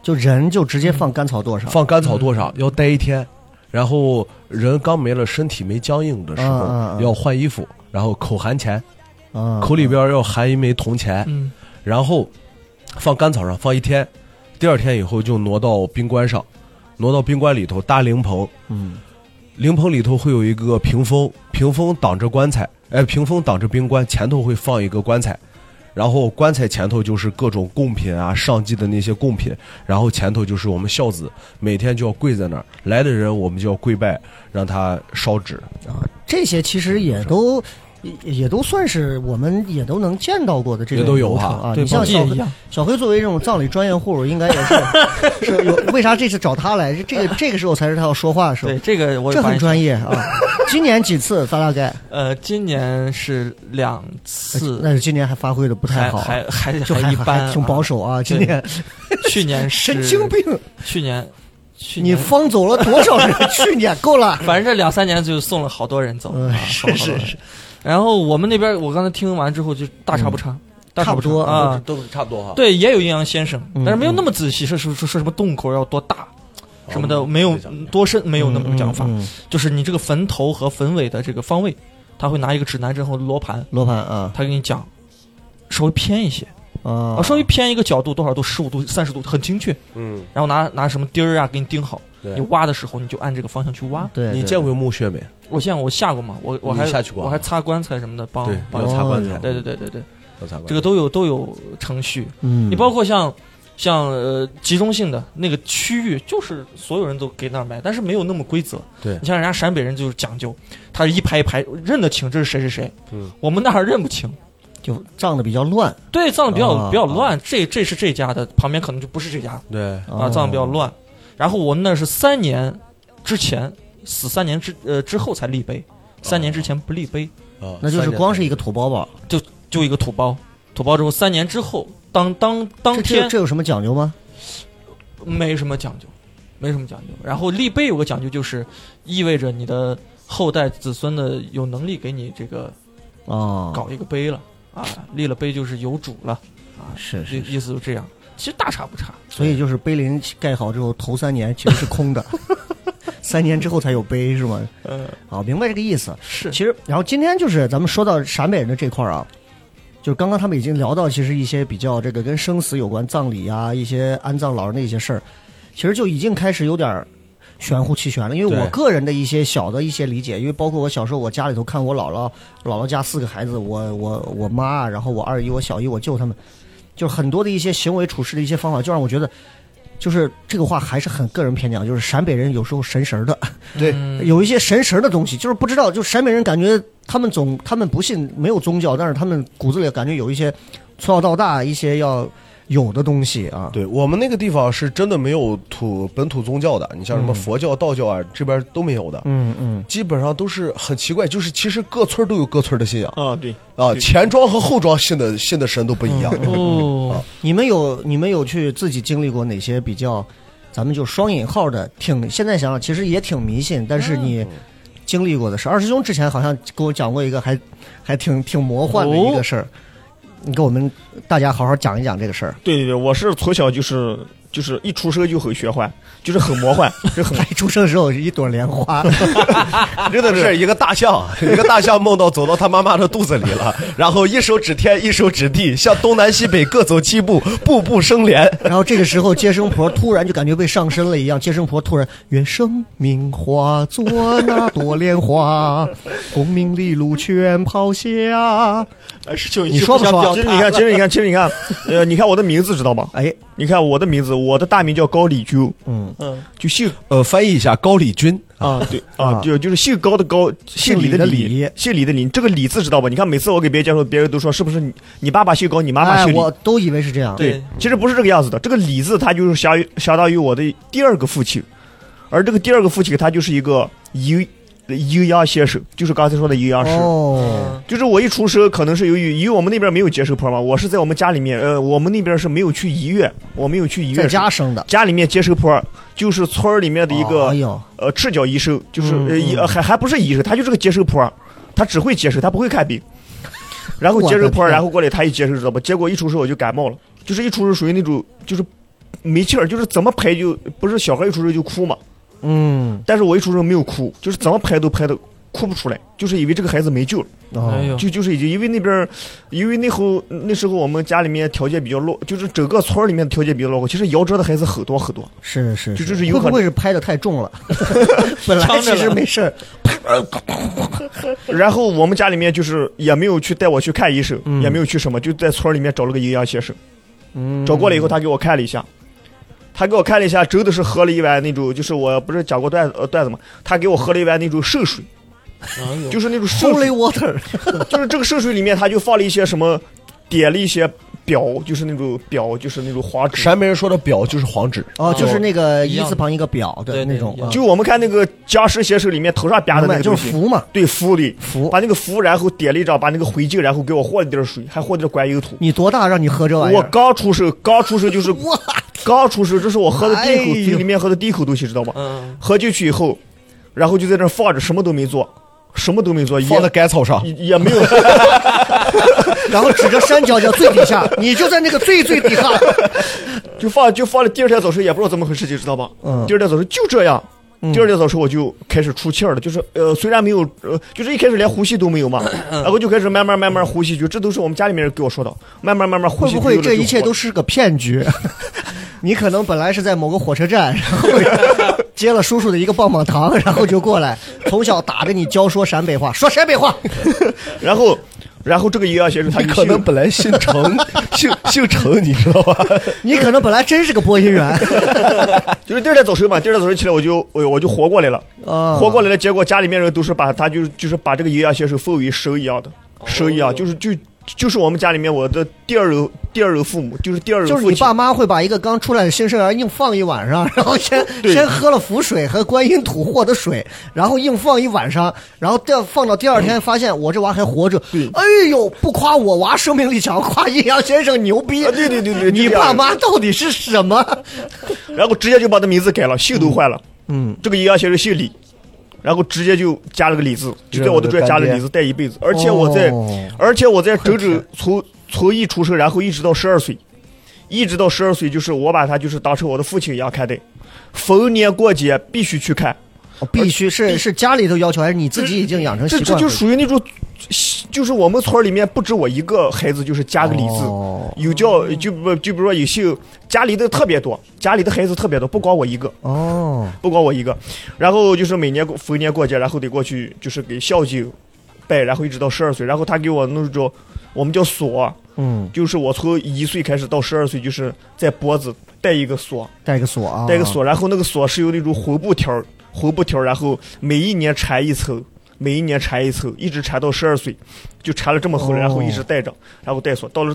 就人就直接放干草垛上， 放干草垛上要待1天，然后人刚没了，身体没僵硬的时候要换衣服，然后口含钱，口里边要含一枚铜钱，然后放干草上放1天，第2天以后就挪到冰棺上，挪到冰棺里头搭灵棚，灵棚里头会有一个屏风，屏风挡着棺材，屏风挡着冰棺，前头会放一个棺材，然后棺材前头就是各种贡品啊，上祭的那些贡品，然后前头就是我们孝子，每天就要跪在那儿，来的人我们就要跪拜，让他烧纸啊。这些其实也都算是我们也都能见到过的这种流程啊。你像小黑作为这种葬礼专业户，应该也是有。为啥这次找他来？这个时候才是他要说话的时候。 对，这很专业啊。今年几次？大概？ 今年是2次。 但是今年还发挥的不太好， 还一般， 还挺保守啊。今年， 去年是神经病。 去年你放走了多少人？去年够了。 反正这2-3年就送了好多人走。是。然后我们那边，我刚才听完之后就大差不差， 差不多啊， 都差不多哈。 对，也有阴阳先生，但是没有那么仔细，说什么洞口要多大，什么的没有多深，没有那么讲法。就是你这个坟头和坟尾的这个方位，他会拿一个指南针和罗盘啊，他给你讲，稍微偏一些啊，稍微偏一个角度多少度，15度、30度，很精确。然后拿什么钉儿啊给你钉好。你挖的时候，你就按这个方向去挖。 对， 你见过墓穴没？ 我见过，我下过嘛，我还下去过， 我还擦棺材什么的，帮擦棺材。 对，这个都有程序。你包括像集中性的那个区域，就是所有人都给那儿埋，但是没有那么规则。 对， 你像人家陕北人就是讲究，他是一排一排认得清这是谁是谁。我们那儿认不清， 就葬的比较乱。 对，葬的比较乱。这是这家的，旁边可能就不是这家。 对啊，葬的比较乱。然后我们那是3年之前死，3年之后才立碑，3年之前不立碑， 那就是光是一个土包吧， 就一个土包之后3年之后，当天这有什么讲究吗？ 没什么讲究。然后立碑有个讲究，就是意味着你的后代子孙的有能力给你这个搞一个碑了啊，立了碑就是有主了啊， 是意思就这样。其实大差不差， 所以就是碑林盖好之后，头3年其实是空的，3年之后才有碑是吗？好，明白这个意思。 是， 其实，然后今天就是咱们说到陕北人的这块啊，就刚刚他们已经聊到，其实一些比较这个跟生死有关葬礼啊，一些安葬老人的一些事儿，其实就已经开始有点玄乎其玄了。因为我个人的一些小的一些理解，因为包括我小时候我家里头看我姥姥家4个孩子，我妈，然后我二姨、我小姨、我舅他们。就是很多的一些行为处事的一些方法，就让我觉得，就是这个话还是很个人偏讲，就是陕北人有时候神神的， 对， 有一些神神的东西，就是不知道，就陕北人感觉他们不信没有宗教，但是他们骨子里感觉有一些从小到大一些要有的东西啊。 对，我们那个地方是真的没有本土宗教的，你像什么佛教、道教啊，这边都没有的。基本上都是很奇怪，就是其实各村都有各村的信仰啊。对啊，前庄和后庄信的神都不一样。 你们有去自己经历过哪些比较，咱们就双引号的现在想想其实也挺迷信，但是你经历过的事。二师兄之前好像跟我讲过一个还挺魔幻的一个事儿。你给我们大家好好讲一讲这个事儿。 对，我是从小就是一出生就很玄幻，就是很魔幻，这很一出生时候是一朵莲花， 真的是一个大象梦到走到他妈妈的肚子里了，然后一手指天一手指地，向东南西北各走7步，步步生莲。 然后这个时候接生婆突然就感觉被上身了一样，接生婆突然愿生命化作那朵莲花，功名利禄全抛下。你说不说？ 其实你看，你看我的名字知道吗？ 哎， 你看我的名字，我的大名叫高礼军，就姓翻译一下高礼军啊，对啊，就是姓高的高，姓李的李，姓李的李，这个李字知道吧？你看每次我给别人介绍，别人都说是不是你爸爸姓高，你妈妈姓李， 我都以为是这样。 对，其实不是这个样子的。这个李字它就是相当于我的第2个父亲，而这个第2个父亲他就是一个阴阳先生，就是刚才说的阴阳师。就是我一出生，可能是由于我们那边没有接生婆嘛，我是在我们家里面，我们那边是没有去医院，在家生的， 家里面接生婆就是村里面的一个赤脚医生，就是还不是医生，他就是个接生婆，他只会接生，他不会看病。然后接生婆，然后过来他一接生知道吧？结果一出生我就感冒了，就是一出生属于那种就是没气儿，就是怎么拍就不是小孩一出生就哭嘛，但是我一出生没有哭，就是怎么拍都拍的哭不出来，就是以为这个孩子没救了。就是已经因为那边，因为那时候我们家里面条件比较落，就是整个村里面的条件比较落后。其实夭折的孩子很多很多。 是， 就是有会不会是拍的太重了？本来其实没事儿。 然后我们家里面就是也没有去带我去看医生，也没有去什么，就在村里面找了个营养先生。找过来以后，他给我看了一下。真的是喝了一碗那种，就是我不是讲过段子嘛，他给我喝了一碗那种圣水。就是那种 Holy water， 就是这个圣水里面他就放了一些什么，点了一些表，就是那种表，就是那种黄纸。 陕北人说的表就是黄纸就是那个一字旁一个表的那种。 就我们看那个僵尸先生里面头上别的那个就是符嘛， 对符的符，把那个符然后点了一张，把那个灰烬，然后给我和了点水，还和点观音土。 你多大让你喝这玩意儿？ 我刚出生就是刚出生，这是我喝的第一口，嘴里面喝的第一口东西，知道吗？喝进去以后，然后就在那放着，什么都没做， 放在干草上也没有， 然后指着山脚最底下，你就在那个最底下， 就放了。第二天早晨也不知道怎么回事，你知道吧？第二天早晨就这样。第二天早晨我就开始出气儿了，就是虽然没有就是一开始连呼吸都没有嘛，然后就开始慢慢呼吸，就这都是我们家里面人给我说的，慢慢呼吸。 会不会这一切都是个骗局？你可能本来是在某个火车站，然后接了叔叔的一个棒棒糖，然后就过来，从小打着你教说陕北话， 然后这个营养先生他可能本来姓程，姓程，你知道吧？ 你可能本来真是个播音员。 就是第二天早晨起来我就活过来了，活过来了。结果家里面人都是把他就是把这个营养先生奉为神一样的，神一样，就是我们家里面我的第二任父母，就是第二任父亲。 就是你爸妈会把一个刚出来的新生儿硬放一晚上，然后先喝了符水和观音土和的水，然后硬放一晚上，然后放到第二天发现我这娃还活着。哎呦，不夸我娃生命力强，夸阴阳先生牛逼。 对， 你爸妈到底是什么？ 然后直接就把他名字改了，姓都换了。这个阴阳先生姓李。然后直接就加了个李字，就在我的这加了李字，带一辈子。而且我在整整从一出生，然后一直到12岁，就是我把他就是当成我的父亲一样看待，逢年过节必须去看。 必须是家里头要求，还是你自己已经养成习惯？ 这就属于那种，就是我们村里面不止我一个孩子，就是加个李字，有叫就比如说有姓家里的特别多，家里的孩子特别多，不光我一个不光我一个。然后就是每年逢年过节，然后得过去就是给孝敬拜，然后一直到12岁，然后他给我那种我们叫锁，就是我从1岁开始到12岁，就是在脖子带一个锁，然后那个锁是有那种红布条，然后每一年缠一层，一直缠到12岁，就缠了这么厚了，然后一直带着，然后带锁。到了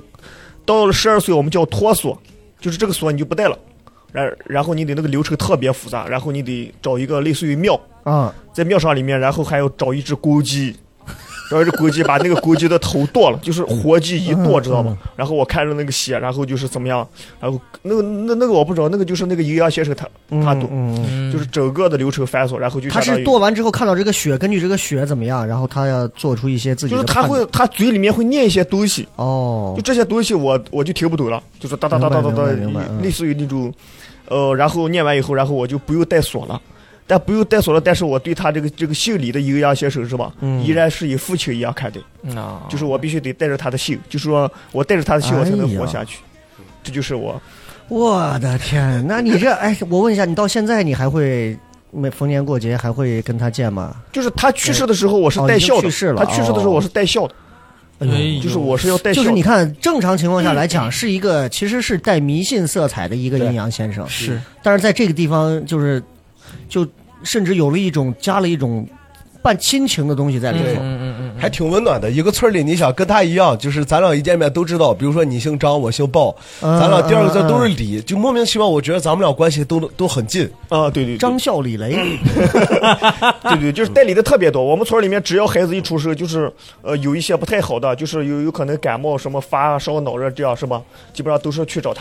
12岁，我们叫脱锁，就是这个锁你就不带了，然后你得那个流程特别复杂，然后你得找一个类似于庙在庙上里面，然后还要找一只公鸡。然后这公鸡把那个公鸡的头剁了，就是活鸡一剁，知道吗？然后我看着那个血，然后就是怎么样，然后那个我不知道，那个就是那个营养先生他剁，就是整个的流程繁琐，然后就他是剁完之后看到这个血，根据这个血怎么样，然后他要做出一些自己的判断。 就是他嘴里面会念一些东西就这些东西我就听不懂了，就是哒哒哒哒哒哒，类似于那种然后念完以后，然后我就不用带锁了。但是我对他这个姓李的营养先生是吧，依然是以父亲一样看待，就是我必须得带着他的姓，就是说我带着他的姓我才能活下去，这就是我的天，那你这我问一下，你到现在你还会逢年过节还会跟他见吗？ 就是他去世的时候我是带孝的，他去世的时候我是带孝的。就是我是要带孝， 就是你看正常情况下来讲是一个其实是带迷信色彩的一个阴阳先生， 是， 但是在这个地方就甚至加了一种半亲情的东西在里头， 还挺温暖的。一个村里，你想跟他一样，就是咱俩一见面都知道，比如说你姓张，我姓鲍，咱俩第二个字都是李，就莫名其妙，我觉得咱们俩关系都很近啊。对， 张孝李雷， 对，就是代理的特别多。我们村里面只要孩子一出生，就是有一些不太好的，就是有可能感冒什么发烧脑热这样是吧？基本上都是去找他了。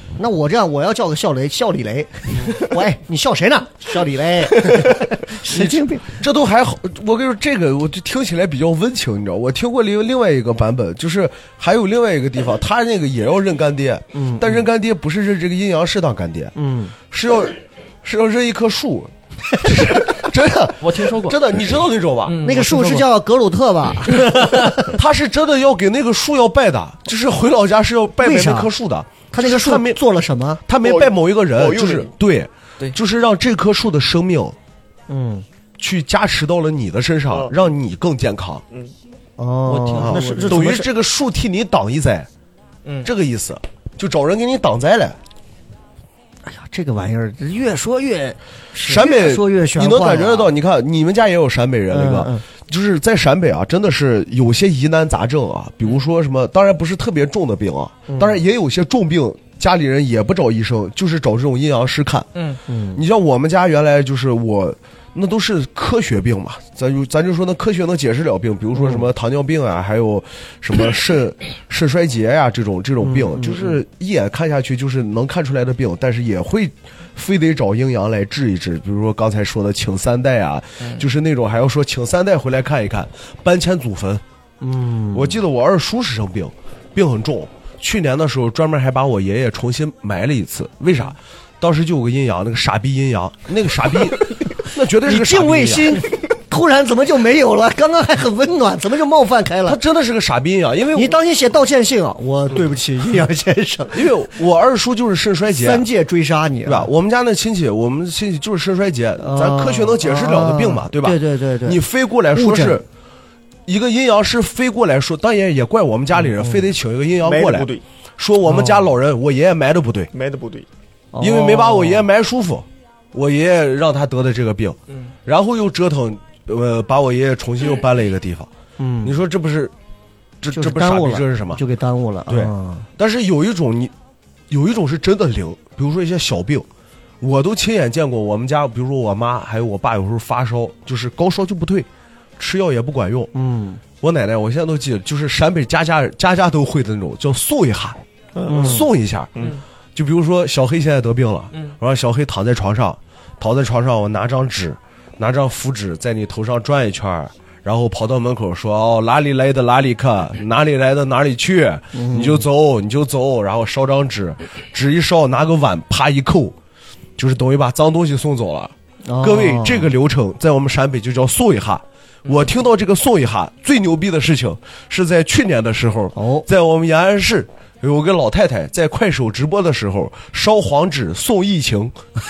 那我这样，我要叫个笑李雷。喂，你笑谁呢？笑李雷，神经病。 这都还好，我跟你说，这个我就听起来比较温情，你知道，我听过另外一个版本，就是还有另外一个地方，他那个也要认干爹，但认干爹不是认这个阴阳师当干爹，是要认一棵树。真的， 我听说过， 真的，你知道那种吧？ 那个树是叫格鲁特吧？ 他是真的要给那个树要拜的，就是回老家是要拜那棵树的。 他那个树没做了什么？ 他没拜某一个人，就是对，就是让这棵树的生命，去加持到了你的身上，让你更健康。 哦，那是等于这个树替你挡一灾，这个意思，就找人给你挡灾来。 哎呀，这个玩意儿越说越陕北， 说越玄幻， 你能感觉得到？你看你们家也有陕北人，那个就是在陕北啊，真的是有些疑难杂症啊，比如说什么，当然不是特别重的病啊，当然也有些重病，家里人也不找医生，就是找这种阴阳师看。你像我们家原来就是我。那都是科学病嘛，咱就说那科学能解释了病，比如说什么糖尿病啊，还有什么肾衰竭呀，这种病，就是一眼看下去就是能看出来的病，但是也会非得找阴阳来治一治。比如说刚才说的请三代啊，就是那种还要说请三代回来看一看，搬迁祖坟。我记得我二叔是生病很重，去年的时候专门还把我爷爷重新埋了一次。为啥？当时就有个阴阳，那个傻逼阴阳，那个傻逼。那绝对是个敬畏心，突然怎么就没有了？刚刚还很温暖，怎么就冒犯开了？ 他真的是个傻逼呀！因为你当心写道歉信啊！我对不起阴阳先生， 因为我二叔就是肾衰竭， 三界追杀你， 对吧？我们家那亲戚，就是肾衰竭，咱科学能解释了的病嘛，对吧？ 对， 你飞过来说是一个阴阳师飞过来说，当然也怪我们家里人非得请一个阴阳过来，说我们家老人我爷爷埋的不对，因为没把我爷爷埋舒服。我爷爷让他得的这个病，然后又折腾，把我爷爷重新又搬了一个地方。你说这不是，这不是傻逼，这是什么？ 就给耽误了。 对，但是有一种是真的灵，比如说一些小病，我都亲眼见过。我们家，比如说我妈还有我爸，有时候发烧，就是高烧就不退，吃药也不管用。我奶奶我现在都记得，就是陕北家家都会的那种，叫送一下，送一下。就比如说小黑现在得病了，然后小黑躺在床上，我拿张符纸在你头上转一圈，然后跑到门口说：“哦，哪里来的哪里去，哪里来的哪里去，你就走，然后烧张纸一烧，拿个碗啪一扣，就是等于把脏东西送走了。各位，这个流程在我们陕北就叫送一下。我听到这个送一下最牛逼的事情是在去年的时候，在我们延安市。有个老太太在快手直播的时候烧黄纸送疫情，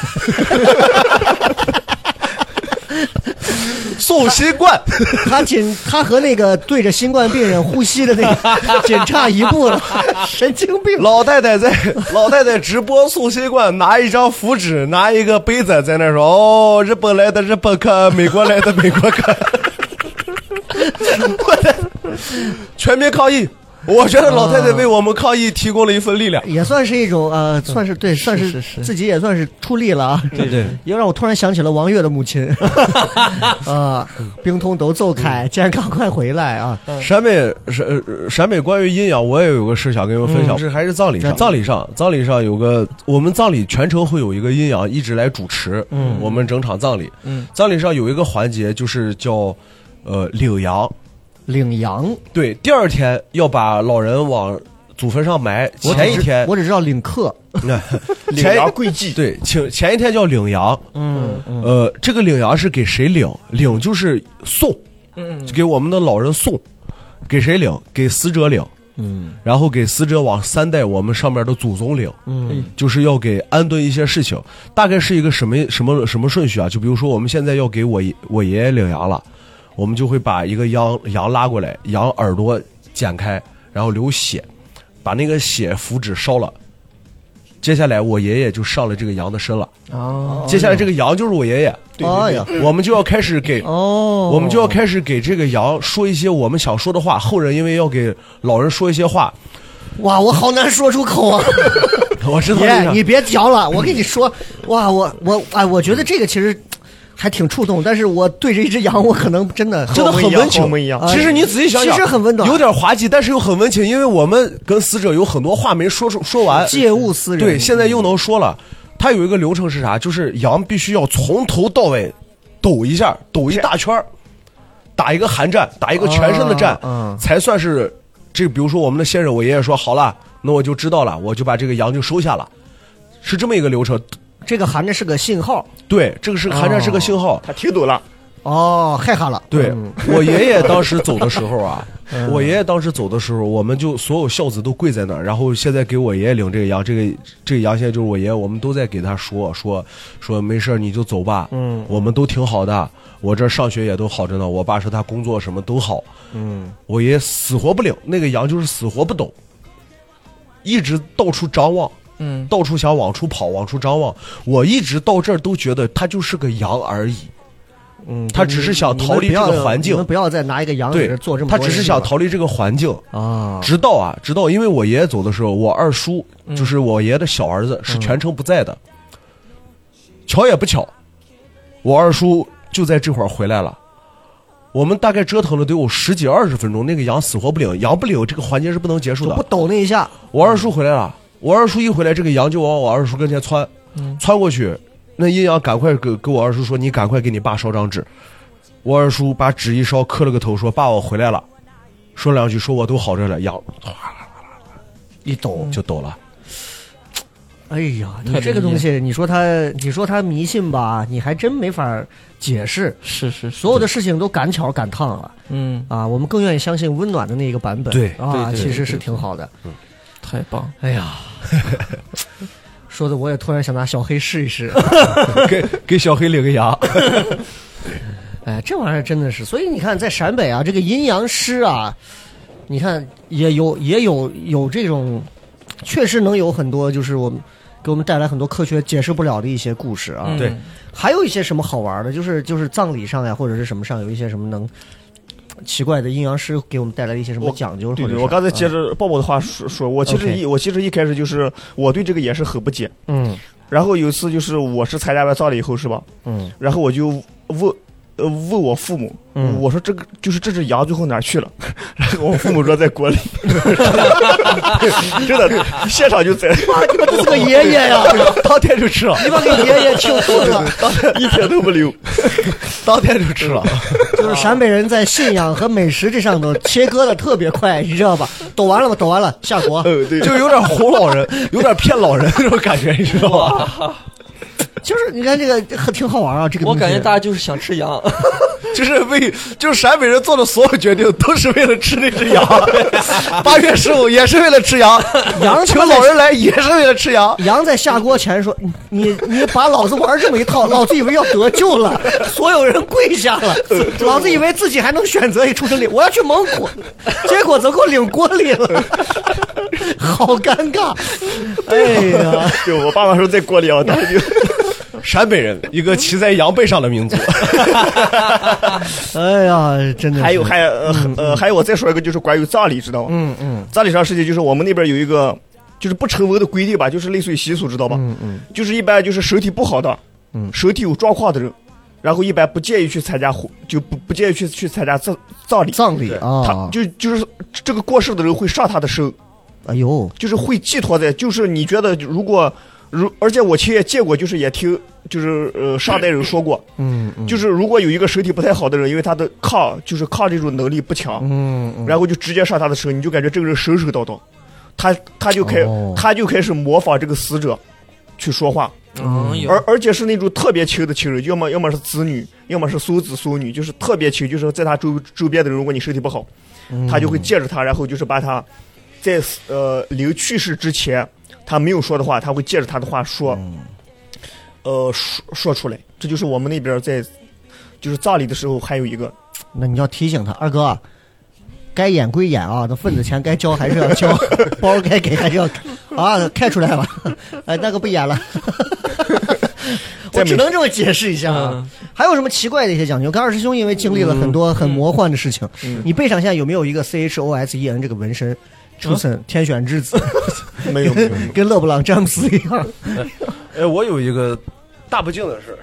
送新冠， 他和那个对着新冠病人呼吸的那个仅差一步了，神经病！ 老太太直播送新冠，拿一张符纸，拿一个杯子在那说：“哦，日本来的日本客，美国来的美国客。”全民抗疫。我觉得老太太为我们抗疫提供了一份力量， 也算是一种算是对，算是自己也算是出力了啊。 对， 又让我突然想起了王悦的母亲冰通都走开，健康快回来啊！ 陕北关于阴阳，我也有个事想跟你们分享，是还是葬礼上有个，我们葬礼全程会有一个阴阳一直来主持，我们整场葬礼，葬礼上有一个环节就是叫领羊， 对，第二天要把老人往祖坟上埋，前一天我只知道领客， 领羊跪祭， 对，前一天叫领羊，这个领羊是给谁领？领就是送，给我们的老人送，给谁领？给死者领，然后给死者往三代我们上面的祖宗领，就是要给安顿一些事情，大概是一个什么顺序啊？就比如说我们现在要给我爷爷领羊了。我们就会把一个羊拉过来，羊耳朵剪开，然后流血，把那个血符纸烧了。接下来我爷爷就上了这个羊的身了。接下来这个羊就是我爷爷。对，我们就要开始给这个羊说一些我们想说的话。后人因为要给老人说一些话， 哇，我好难说出口啊！ 我知道， 你别嚼了，我跟你说，哇，我觉得这个其实。 还挺触动，但是我对着一只羊，我可能真的很温情。其实你仔细想想， 其实很温暖， 有点滑稽，但是又很温情，因为我们跟死者有很多话没说完， 借物思人。 对，现在又能说了。他有一个流程是啥？就是羊必须要从头到尾抖一下，抖一大圈，打一个寒战，打一个全身的战，才算是这。比如说我们的先生，我爷爷说好了，那我就知道了，我就把这个羊就收下了，是这么一个流程。 这个寒战是个信号， 对，这个是寒战是个信号， 他听懂了。 哦，害怕了。 对，我爷爷当时走的时候啊，我爷爷当时走的时候，我们就所有孝子都跪在那儿，然后现在给我爷爷领这个羊，这个羊现在就是我爷爷，我们都在给他说没事你就走吧，我们都挺好的，我这上学也都好着呢，我爸说他工作什么都好，我爷爷死活不领，那个羊就是死活不抖，一直到处张望。到处想往出跑，往出张望。我一直到这儿都觉得他就是个羊而已。他只是想逃离这个环境。 你们不要再拿一个羊在这做这么多。 他只是想逃离这个环境啊。直到因为我爷爷走的时候，我二叔就是我爷爷的小儿子，是全程不在的。巧也不巧，我二叔就在这会儿回来了。我们大概折腾了得有10几20分钟，那个羊死活不领，羊不领，这个环节是不能结束的。 不抖那一下， 我二叔回来了。我二叔一回来，这个羊就往我二叔跟前窜过去。那阴阳赶快给我二叔说：“你赶快给你爸烧张纸。”我二叔把纸一烧，磕了个头说：“爸，我回来了。”说两句，说我都好着了。羊一抖就抖了。 哎呀，你这个东西，你说他迷信吧，你还真没法解释。 是， 所有的事情都赶巧赶烫了。我们更愿意相信温暖的那个版本。 对啊，其实是挺好的。 太棒！ 哎呀，说的我也突然想拿小黑试一试， 给小黑领个羊。 哎，这玩意儿真的是，所以你看，在陕北啊，这个阴阳师啊，你看也有这种，确实能有很多，就是给我们带来很多科学解释不了的一些故事啊。 对， 还有一些什么好玩的，就是葬礼上呀，或者是什么上有一些什么能。奇怪的阴阳师给我们带来了一些什么讲究？ 对，我刚才接着鲍勃的话说，我其实一开始就是我对这个也是很不解，然后有一次就是我是参加完葬礼以后是吧，然后我就问我父母，我说这只羊最后哪儿去了？然后我父母说在锅里，真的，现场就在。 你们这是个爷爷呀， 当天就吃了， 你把给爷爷庆祝了， 一天都不留， 当天就吃了。 就是陕北人在信仰和美食这上头切割的特别快，你知道吧？抖完了吧，抖完了下锅， 对，就有点哄老人，有点骗老人那种感觉，你知道吧？ 就是你看这个挺好玩啊，这个我感觉大家就是想吃羊， 就是陕北人做的所有决定都是为了吃那只羊。8月15也是为了吃羊，请老人来也是为了吃羊。 羊在下锅前说：“你把老子玩这么一套，老子以为要得救了，所有人跪下了，老子以为自己还能选择一出生地，我要去蒙古，结果都给我领锅里了，好尴尬。”哎呀， 就我爸妈说在锅里啊，当时就。 陕北人，一个骑在羊背上的民族。 哎呀，真的是。 还有，我再说一个，就是关于葬礼，知道吗？葬礼上事情就是我们那边有一个，就是不成文的规定吧，就是类似于习俗，知道吧？就是一般就是身体不好的，身体有状况的人，然后一般不建议去参加就不建议去参加葬礼。 葬礼啊， 他就是这个过世的人会上他的身。 哎呦， 就是会寄托在，就是你觉得而且我亲眼见过，就是也听，就是上代人说过，就是如果有一个身体不太好的人，因为他的抗这种能力不强，然后就直接上他的身，你就感觉这个人神神叨叨，他就开始模仿这个死者去说话，而且是那种特别亲的亲人，要么是子女，要么是孙子孙女，就是特别亲，就是在他周边的人，如果你身体不好，他就会借着他，然后就是把他在临去世之前。他没有说的话，他会借着他的话说，说出来。这就是我们那边就是葬礼的时候还有一个。 那你要提醒他，二哥，该演归演啊，那份子钱该交还是要交，包该给还是要啊，开出来了，哎，那个不演了。我只能这么解释一下啊。还有什么奇怪的一些讲究？跟二师兄因为经历了很多很魔幻的事情，你背上现在有没有一个 CHOSEN 这个纹身？出身天选之子， 没有， 跟勒布朗詹姆斯一样。 我有一个大不敬的事，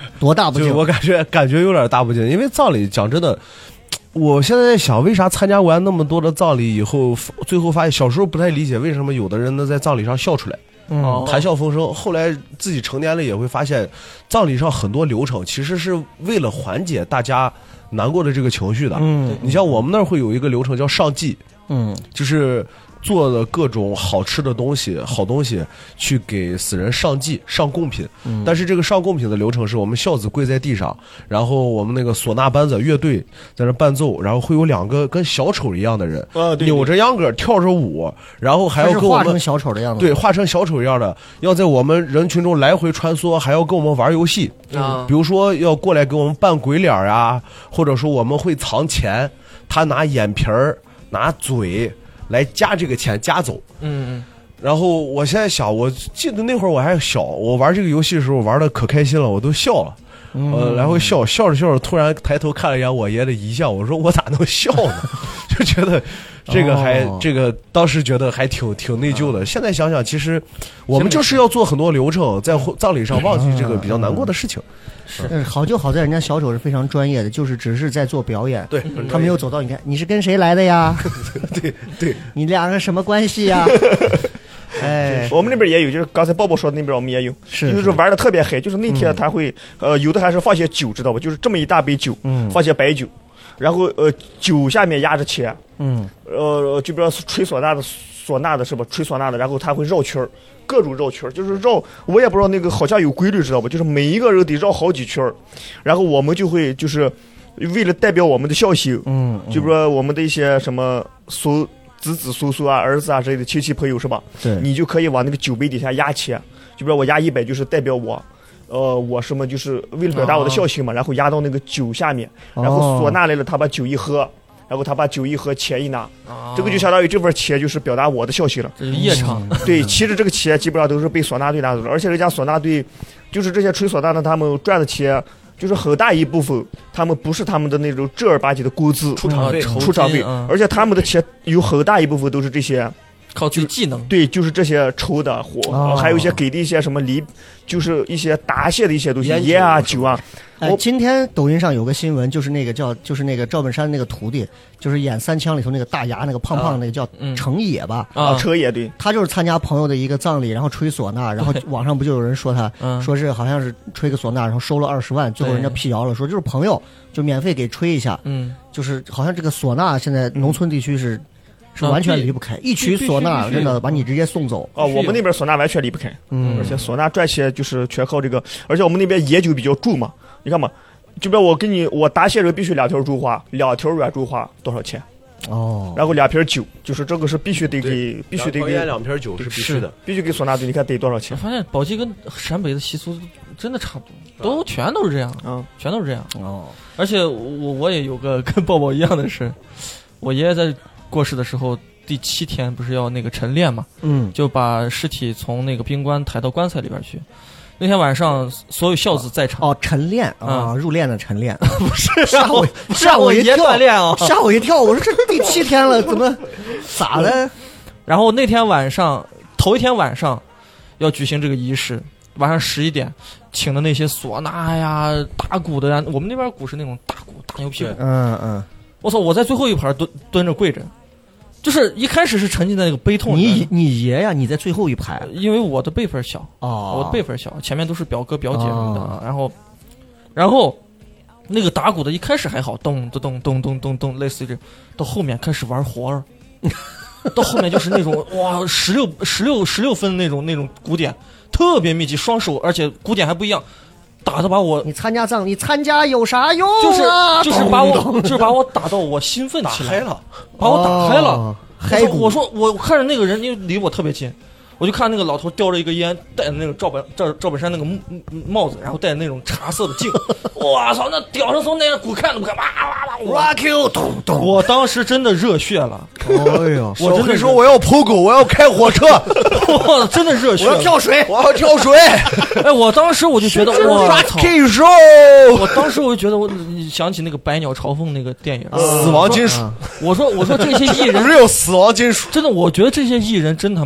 多大不敬？ 我感觉有点大不敬，因为葬礼讲真的。我现在在想，为啥参加完那么多的葬礼以后，最后发现小时候不太理解为什么有的人能在葬礼上笑出来，谈笑风生。后来自己成年了也会发现，葬礼上很多流程其实是为了缓解大家难过的这个情绪的。你像我们那儿会有一个流程叫上祭，就是做的各种好吃的东西、好东西去给死人上祭、上贡品。但是这个上贡品的流程是我们孝子跪在地上，然后我们那个唢呐班子乐队在那伴奏，然后会有2个跟小丑一样的人，扭着秧歌跳着舞，然后还要跟我们画成小丑的样子， 对，画成小丑一样的，要在我们人群中来回穿梭，还要跟我们玩游戏。比如说要过来给我们扮鬼脸啊，或者说我们会藏钱，他拿眼皮儿、拿嘴来夹这个钱夹走。然后我现在想，我记得那会儿我还小，我玩这个游戏的时候玩的可开心了，我都笑了。然后笑着突然抬头看了一眼我爷的遗像，我说我咋能笑呢？就觉得这个当时觉得还挺内疚的。现在想想，其实我们就是要做很多流程，在葬礼上忘记这个比较难过的事情。 好就好在人家小丑是非常专业的，就是只是在做表演。 对， 他没有走到，你看你是跟谁来的呀？ 对， 你2个什么关系呀？哎， 我们那边也有，就是刚才鲍勃说的那边我们也有，就是玩的特别嗨，就是那天他会有的还是放些酒，知道吧？就是这么一大杯酒，放些白酒，然后酒下面压着钱，就比如吹唢呐的是吧？吹唢呐的，然后他会绕圈儿，各种绕圈儿，就是绕，我也不知道那个好像有规律，知道吧？就是每一个人得绕好几圈儿，然后我们就会就是为了代表我们的孝心，就比如说我们的一些什么子孙啊、儿子啊之类的亲戚朋友是吧？对，你就可以往那个酒杯底下压钱，就比如我压100，就是代表我什么，就是为了表达我的孝心嘛，然后压到那个酒下面，然后唢呐来了，他把酒一喝。然后他把酒一喝，钱一拿，这个就相当于这份钱就是表达我的孝心了。 这是夜场。 对，其实这个钱基本上都是被唢呐队拿走了，而且人家唢呐队，就是这些吹唢呐的，他们赚的钱，就是很大一部分，他们不是他们的那种正儿八经的工资、出场费，而且他们的钱有很大一部分都是这些。 靠自己技能， 对，就是这些抽的火，还有一些给的一些什么就是一些答谢的一些东西，烟啊、酒啊。 今天抖音上有个新闻，就是那个赵本山那个徒弟，就是演3枪里头那个大牙那个胖胖那个叫程野吧？ 程野，对， 他就是参加朋友的一个葬礼，然后吹唢呐，然后网上不就有人说他，说是好像是吹个唢呐，然后收了20万，最后人家辟谣了，说就是朋友就免费给吹一下，就是好像这个唢呐现在农村地区是完全离不开，一曲唢呐真的把你直接送走。 我们那边唢呐完全离不开，而且唢呐赚钱就是全靠这个，而且我们那边野酒比较重嘛，你看嘛，就比如我答谢人必须2条竹花，2条软竹花多少钱？然后2瓶酒，就是这个是必须得给 2瓶酒是必须的， 必须给唢呐队，你看得多少钱？ 我发现宝鸡跟陕北的习俗真的差不多，全都是这样，全都是这样。而且我也有个跟抱抱一样的事，我爷爷在过世的时候，第7天不是要那个晨练嘛？就把尸体从那个冰棺抬到棺材里边去。那天晚上，所有孝子在场。 晨练啊，入殓的晨练， 不是吓我一跳， 锻炼啊， 吓我一跳！我说这第7天了，怎么咋了？ 然后那天晚上，头一天晚上要举行这个仪式，晚上11点，请的那些唢呐呀、打鼓的呀，我们那边鼓是那种大鼓、大牛屁股。我操！我在最后一排蹲着跪着，就是一开始是沉浸在那个悲痛。 你爷呀，你在最后一排， 因为我的辈分小我的辈分小，前面都是表哥表姐什么的。然后那个打鼓的一开始还好，咚咚咚咚咚咚，类似于这，到后面开始玩活儿，到后面就是那种哇16分那种鼓点，特别密集，双手，而且鼓点还不一样。打的把我， 你参加葬礼参加有啥用啊？就是把我打到我兴奋起来了，把我打开了。我说我看着那个人，因为离我特别近，我就看那个老头叼着一个烟，戴着那种赵本山那个帽子，然后戴着那种茶色的镜。哇操，那屌上从那样鼓看都不看，哇哇哇 ，Rock you， 咚咚！我当时真的热血了。 哎呀， 我真的说我要跑狗，我要开火车， 我真的热血。 我要跳水， 哎，我当时我就觉得哇操！我当时我就觉得你想起那个《百鸟朝凤》那个电影， 死亡金属。 我说这些艺人只有死亡金属。 真的，我觉得这些艺人真他妈屌。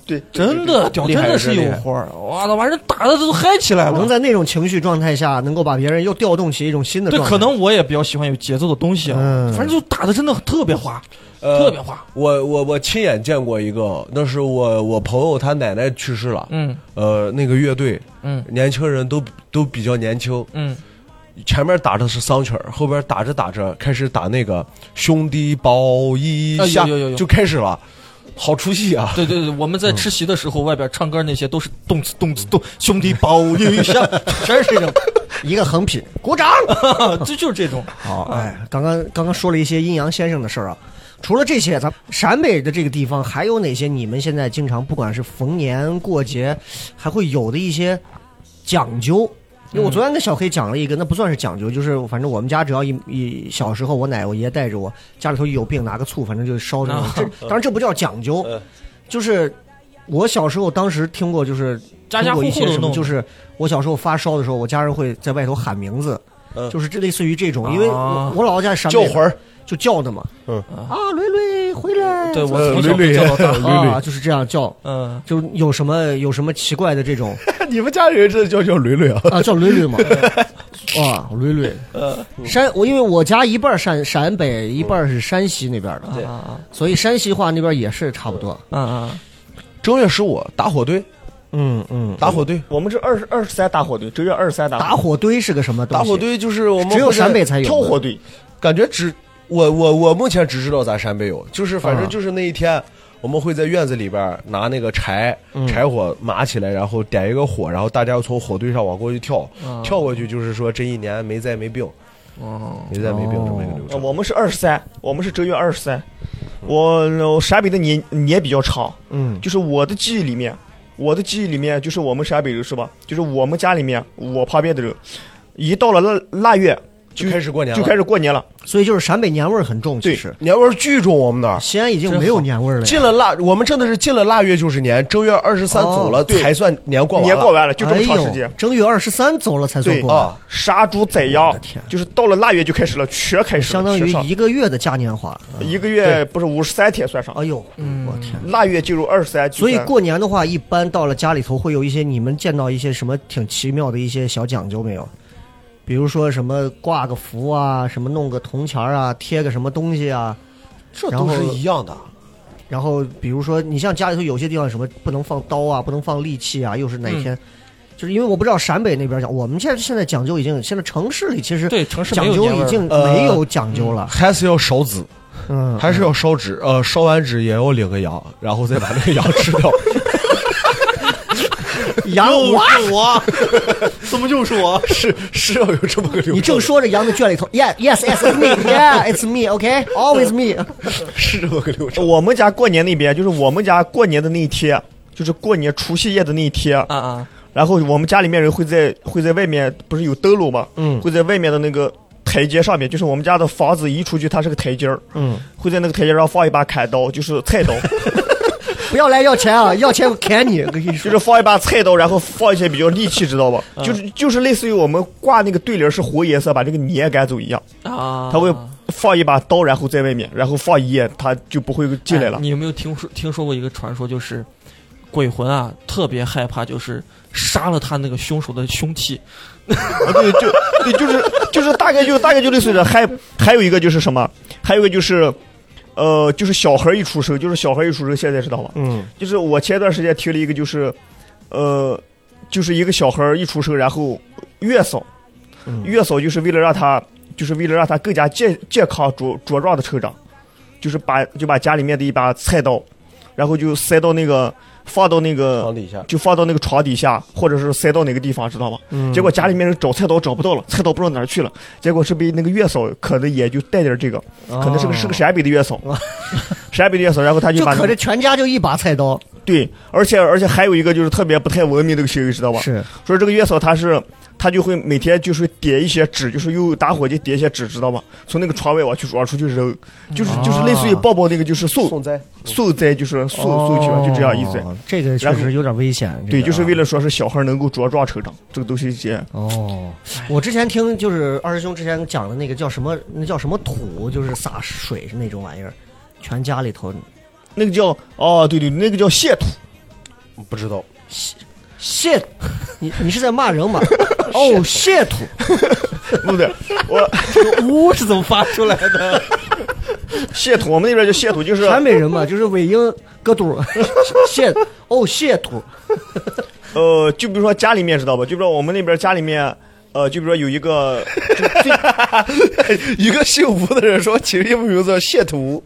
对， 真的屌，真的是有活儿。哇，那玩意儿打的都嗨起来了。 能在那种情绪状态下，能够把别人又调动起一种新的状态。 对，可能我也比较喜欢有节奏的东西啊。反正就打的真的特别滑，特别滑。 我亲眼见过一个，那是我朋友他奶奶去世了。那个乐队，年轻人都比较年轻。前面打的是丧曲，后边打着打着开始打那个兄弟抱一下，就开始了。好出戏啊！ 对对对，我们在吃席的时候，外边唱歌那些都是动次动次动，兄弟抱一下，全是这种一个横批，鼓掌， 这就是这种。 好，哎，刚刚说了一些阴阳先生的事儿啊。除了这些，咱陕北的这个地方还有哪些你们现在经常不管是逢年过节，还会有的一些讲究？因为我昨天跟小黑讲了一个，那不算是讲究，就是反正我们家只要一小时候，我奶我爷带着我，家里头一有病拿个醋，反正就烧这种。当然这不叫讲究，就是我小时候当时听过，就是家家户户什么，就是我小时候发烧的时候，我家人会在外头喊名字，就是这类似于这种，因为我姥姥家陕北叫魂儿。 就叫的嘛，蕾蕾回来， 对，我蕾蕾叫到大啊，就是这样叫，就有什么奇怪的这种， 你们家人这叫蕾蕾啊？ 叫蕾蕾嘛，哇，蕾蕾，因为我家一半陕北，一半是山西那边的，所以山西话那边也是差不多， 正月15打火堆。打火堆， 我们是23打火堆，正月23 打火堆是个什么东西？ 打火堆就是我们只有陕北才有跳火堆， 感觉我目前只知道咱陕北有，就是反正就是那一天，我们会在院子里边拿那个柴火码起来，然后点一个火，然后大家从火堆上往过去跳过去，就是说这一年没灾没病，没灾没病这么一个流程。 我们是23，我们是正月23。我陕北的年比较长，就是我的记忆里面，就是我们陕北人是吧？就是我们家里面，我旁边的人，一到了腊月就开始过年了， 所以就是陕北年味儿很重。其实年味儿巨重，我们那儿西安已经没有年味儿了。 进了我们真的是进了腊月就是年，正月23走了才算年过完了。 年过完了就这么长时间， 正月23走了才算过完。 杀猪宰羊，就是到了腊月就开始了，全开始了， 相当于1个月的嘉年华。 1个月不是53天算上。 哎呦，我天！ 腊月进入23， 所以过年的话，一般到了家里头会有一些你们见到一些什么挺奇妙的一些小讲究没有？比如说什么挂个符啊，什么弄个铜钱啊，贴个什么东西啊， 这都是一样的。 然后比如说你像家里头有些地方什么不能放刀啊，不能放利器啊，又是哪天？就是因为我不知道陕北那边讲，我们现在讲究已经，现在城市里其实对城市讲究已经没有讲究了， 还是要烧纸，还是要烧纸，烧完纸也要领个羊，然后再把那个羊吃掉。 羊我怎么就是我？ 是要有这么个流程。 你正说着羊的圈里头 ，yes it's me，yeah it's me，OK，always me， 是这么个流程。 我们家过年那边就是我们家过年的那一天，就是过年除夕夜的那一天然后我们家里面人会在外面，不是有灯笼吗？会在外面的那个台阶上面，就是我们家的房子一出去，它是个台阶会在那个台阶上放一把砍刀，就是菜刀。 不要来要钱啊！要钱我砍你！ 就是放一把菜刀，然后放一些比较利器，知道吧？就是类似于我们挂那个对联是活颜色把这个年赶走一样他会放一把刀，然后在外面，然后放一夜，他就不会进来了。 你有没有听说过一个传说，就是鬼魂啊特别害怕，就是杀了他那个凶手的凶器。 就是大概就类似于还有一个就是什么？还有一个就是就是小孩一出生，现在知道吧？就是我前段时间听了一个，就是一个小孩一出生，然后月嫂就是为了让他更加健康茁壮的成长，就把家里面的一把菜刀，然后就塞到那个放到那个床底下， 就放到那个床底下，或者是塞到哪个地方，知道吧？结果家里面人找菜刀找不到了，菜刀不知道哪儿去了，结果是被那个月嫂可能也就带点这个，可能是个陕北的月嫂，陕北的月嫂，然后他就把可这全家就一把菜刀。 对，而且还有一个就是特别不太文明的一个行为，知道吧？ 是说这个月嫂他就会每天就是叠一些纸，就是用打火机叠一些纸，知道吗？从那个窗外往出去扔，就是类似于抱那个就是送灾，就是送去吧，就这样意思。 这个确实有点危险。 对，就是为了说是小孩能够茁壮成长，这个都是一些。 我之前听就是二师兄之前讲的那个叫什么土，就是洒水是那种玩意儿，全家里头。 那个叫对，那个叫蟹土。 不知道。 谢，你是在骂人吗？哦，谢土， 不对，我呜是怎么发出来的？ 谢土，我们那边就谢土，就是陕北人嘛，就是尾音咯嘟，谢哦谢土。 就比如说家里面知道吧？就比如说我们那边家里面。就比如说有一个一个姓吴的人说起一个名字叫谢图，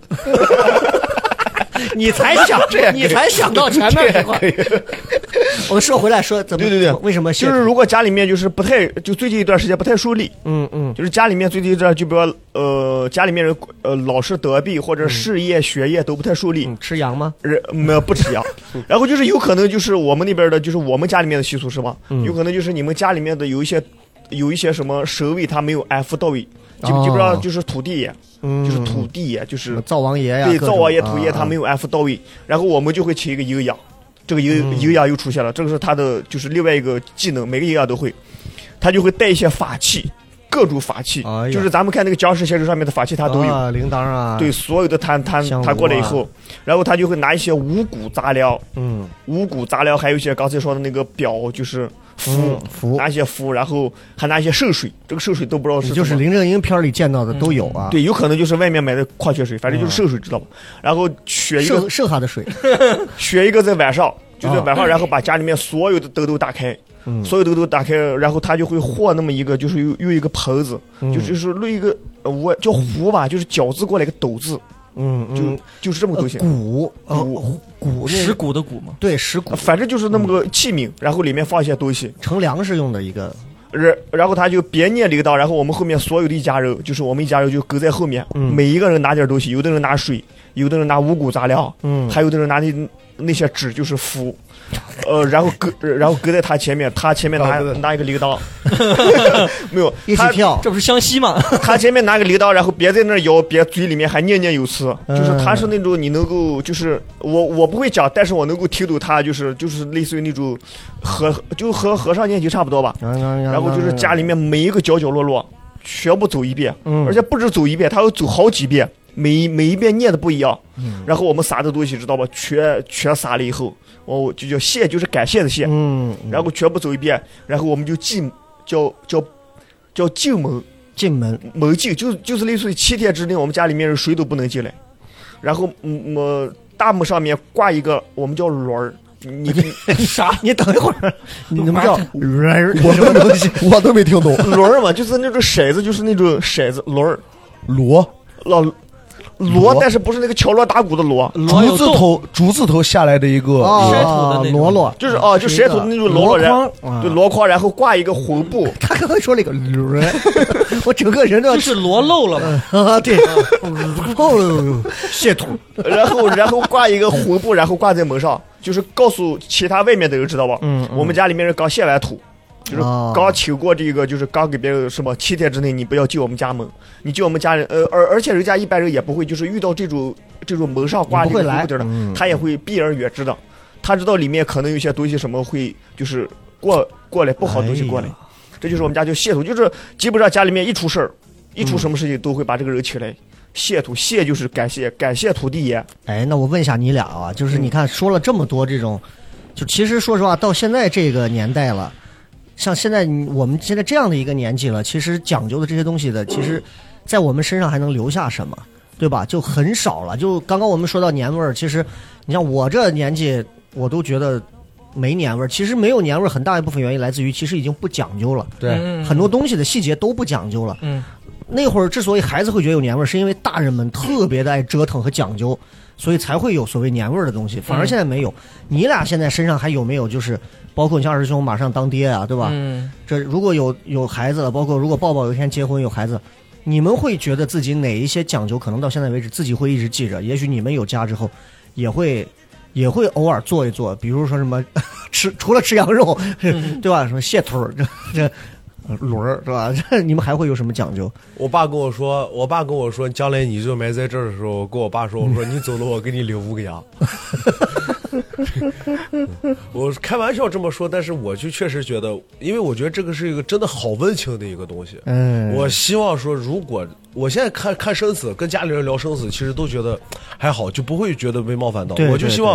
你才想到前面这块。我们说回来说怎么对， 为什么就是如果家里面就是不太就最近一段时间不太顺利，就是家里面最近一段就比如家里面人老是得病或者事业学业都不太顺利， 吃羊吗？ 没有不吃羊，然后就是有可能就是我们那边的就是我们家里面的习俗是吧？有可能就是你们家里面的有一些什么神位他没有安抚到位，基本上就是土地爷，就是土地爷，就是灶王爷呀， 对，灶王爷、土爷他没有安抚到位，然后我们就会请一个阴阳，这个阴阳又出现了，这个是他的就是另外一个技能，每个阴阳都会，他就会带一些法器，各种法器，就是咱们看那个僵尸先生上面的法器他都有， 铃铛啊， 对，所有的他过来以后，然后他就会拿一些五谷杂粮，五谷杂粮还有一些刚才说的那个表，就是符，拿一些符，然后还拿一些圣水，这个圣水都不知道是就是林正英片里见到的都有啊， 对，有可能就是外面买的矿泉水，反正就是圣水知道吧？然后选一个剩下的水， 选一个在晚上，就在晚上，然后把家里面所有的灯都打开。所有灯都打开，然后他就会和那么一个，就是用一个盆子，就是弄一个我叫壶吧，就是饺子过来一个斗字，就是这么个东西。 谷石鼓的鼓吗？ 对，石鼓， 反正就是那么个器皿，然后里面放一些东西， 盛粮食用的一个。 然后他就别念铃铛，然后我们后面所有的一家人，就是我们一家人就跟在后面，每一个人拿点东西，有的人拿水，有的人拿五谷杂粮，还有的人拿那些纸，就是符。然后搁在他前面，他前面拿一个铃铛，没有一起跳， 这不是湘西吗？ 他前面拿个铃铛，然后别在那摇，别嘴里面还念念有词，就是他是那种你能够，就是我不会讲，但是我能够听懂他，就是类似于那种和和尚念经差不多吧。然后就是家里面每一个角角落落全部走一遍，而且不止走一遍，他要走好几遍。每一遍念的不一样，然后我们撒的东西知道吧？全撒了以后，就叫谢，就是感谢的谢，然后全部走一遍，然后我们就叫进门门禁，就是类似于7天之内我们家里面人谁都不能进来，然后大门上面挂一个我们叫轮儿。你啥？你等一会儿，你怎么叫轮儿？我什么东西？ 我都没听懂。 轮儿嘛，就是那种骰子，就是那种骰子轮儿，锣，但是不是那个敲锣打鼓的锣， 竹字头下来的一个锣， 就是就舌头的那种锣筐，对锣筐，然后挂一个红布。 他刚才说了一个轮，我整个人都就是锣漏了嘛啊，对，谢土， 然后挂一个红布，然后挂在门上，就是告诉其他外面的人知道吧？我们家里面人刚卸完土。就是刚请过这个，就是刚给别人什么7天之内你不要进我们家门，你进我们家人，而且人家一般人也不会，就是遇到这种门上挂这个红布的，他也会避而远之的，他知道里面可能有些东西什么会就是过来不好的东西过来，这就是我们家就谢土，就是基本上家里面一出事儿，一出什么事情都会把这个人请来谢土，谢就是感谢土地爷。 哎，那我问一下你俩啊，就是你看说了这么多这种，就其实说实话，到现在这个年代了。像现在我们现在这样的一个年纪了，其实讲究的这些东西的，其实在我们身上还能留下什么，对吧？就很少了。就刚刚我们说到年味儿，其实你像我这年纪，我都觉得没年味儿。其实没有年味儿，很大一部分原因来自于其实已经不讲究了。 对， 很多东西的细节都不讲究了。那会儿之所以孩子会觉得有年味儿，是因为大人们特别的爱折腾和讲究，所以才会有所谓年味儿的东西。反而现在没有。你俩现在身上还有没有就是包括你像二师兄马上当爹啊，对吧？这如果有孩子了，包括如果抱抱有一天结婚有孩子，你们会觉得自己哪一些讲究可能到现在为止自己会一直记着？也许你们有家之后也会偶尔做一做，比如说什么除了吃羊肉，对吧？什么蟹腿这轮儿，是吧？这你们还会有什么讲究？ 我爸跟我说，将来你就埋在这儿的时候，跟我爸说，我说你走了，我给你领5个羊。我开玩笑这么说，但是我就确实觉得，因为我觉得这个是一个真的好温情的一个东西。我希望说，如果我现在看生死，跟家里人聊生死，其实都觉得还好，就不会觉得被冒犯到。我就希望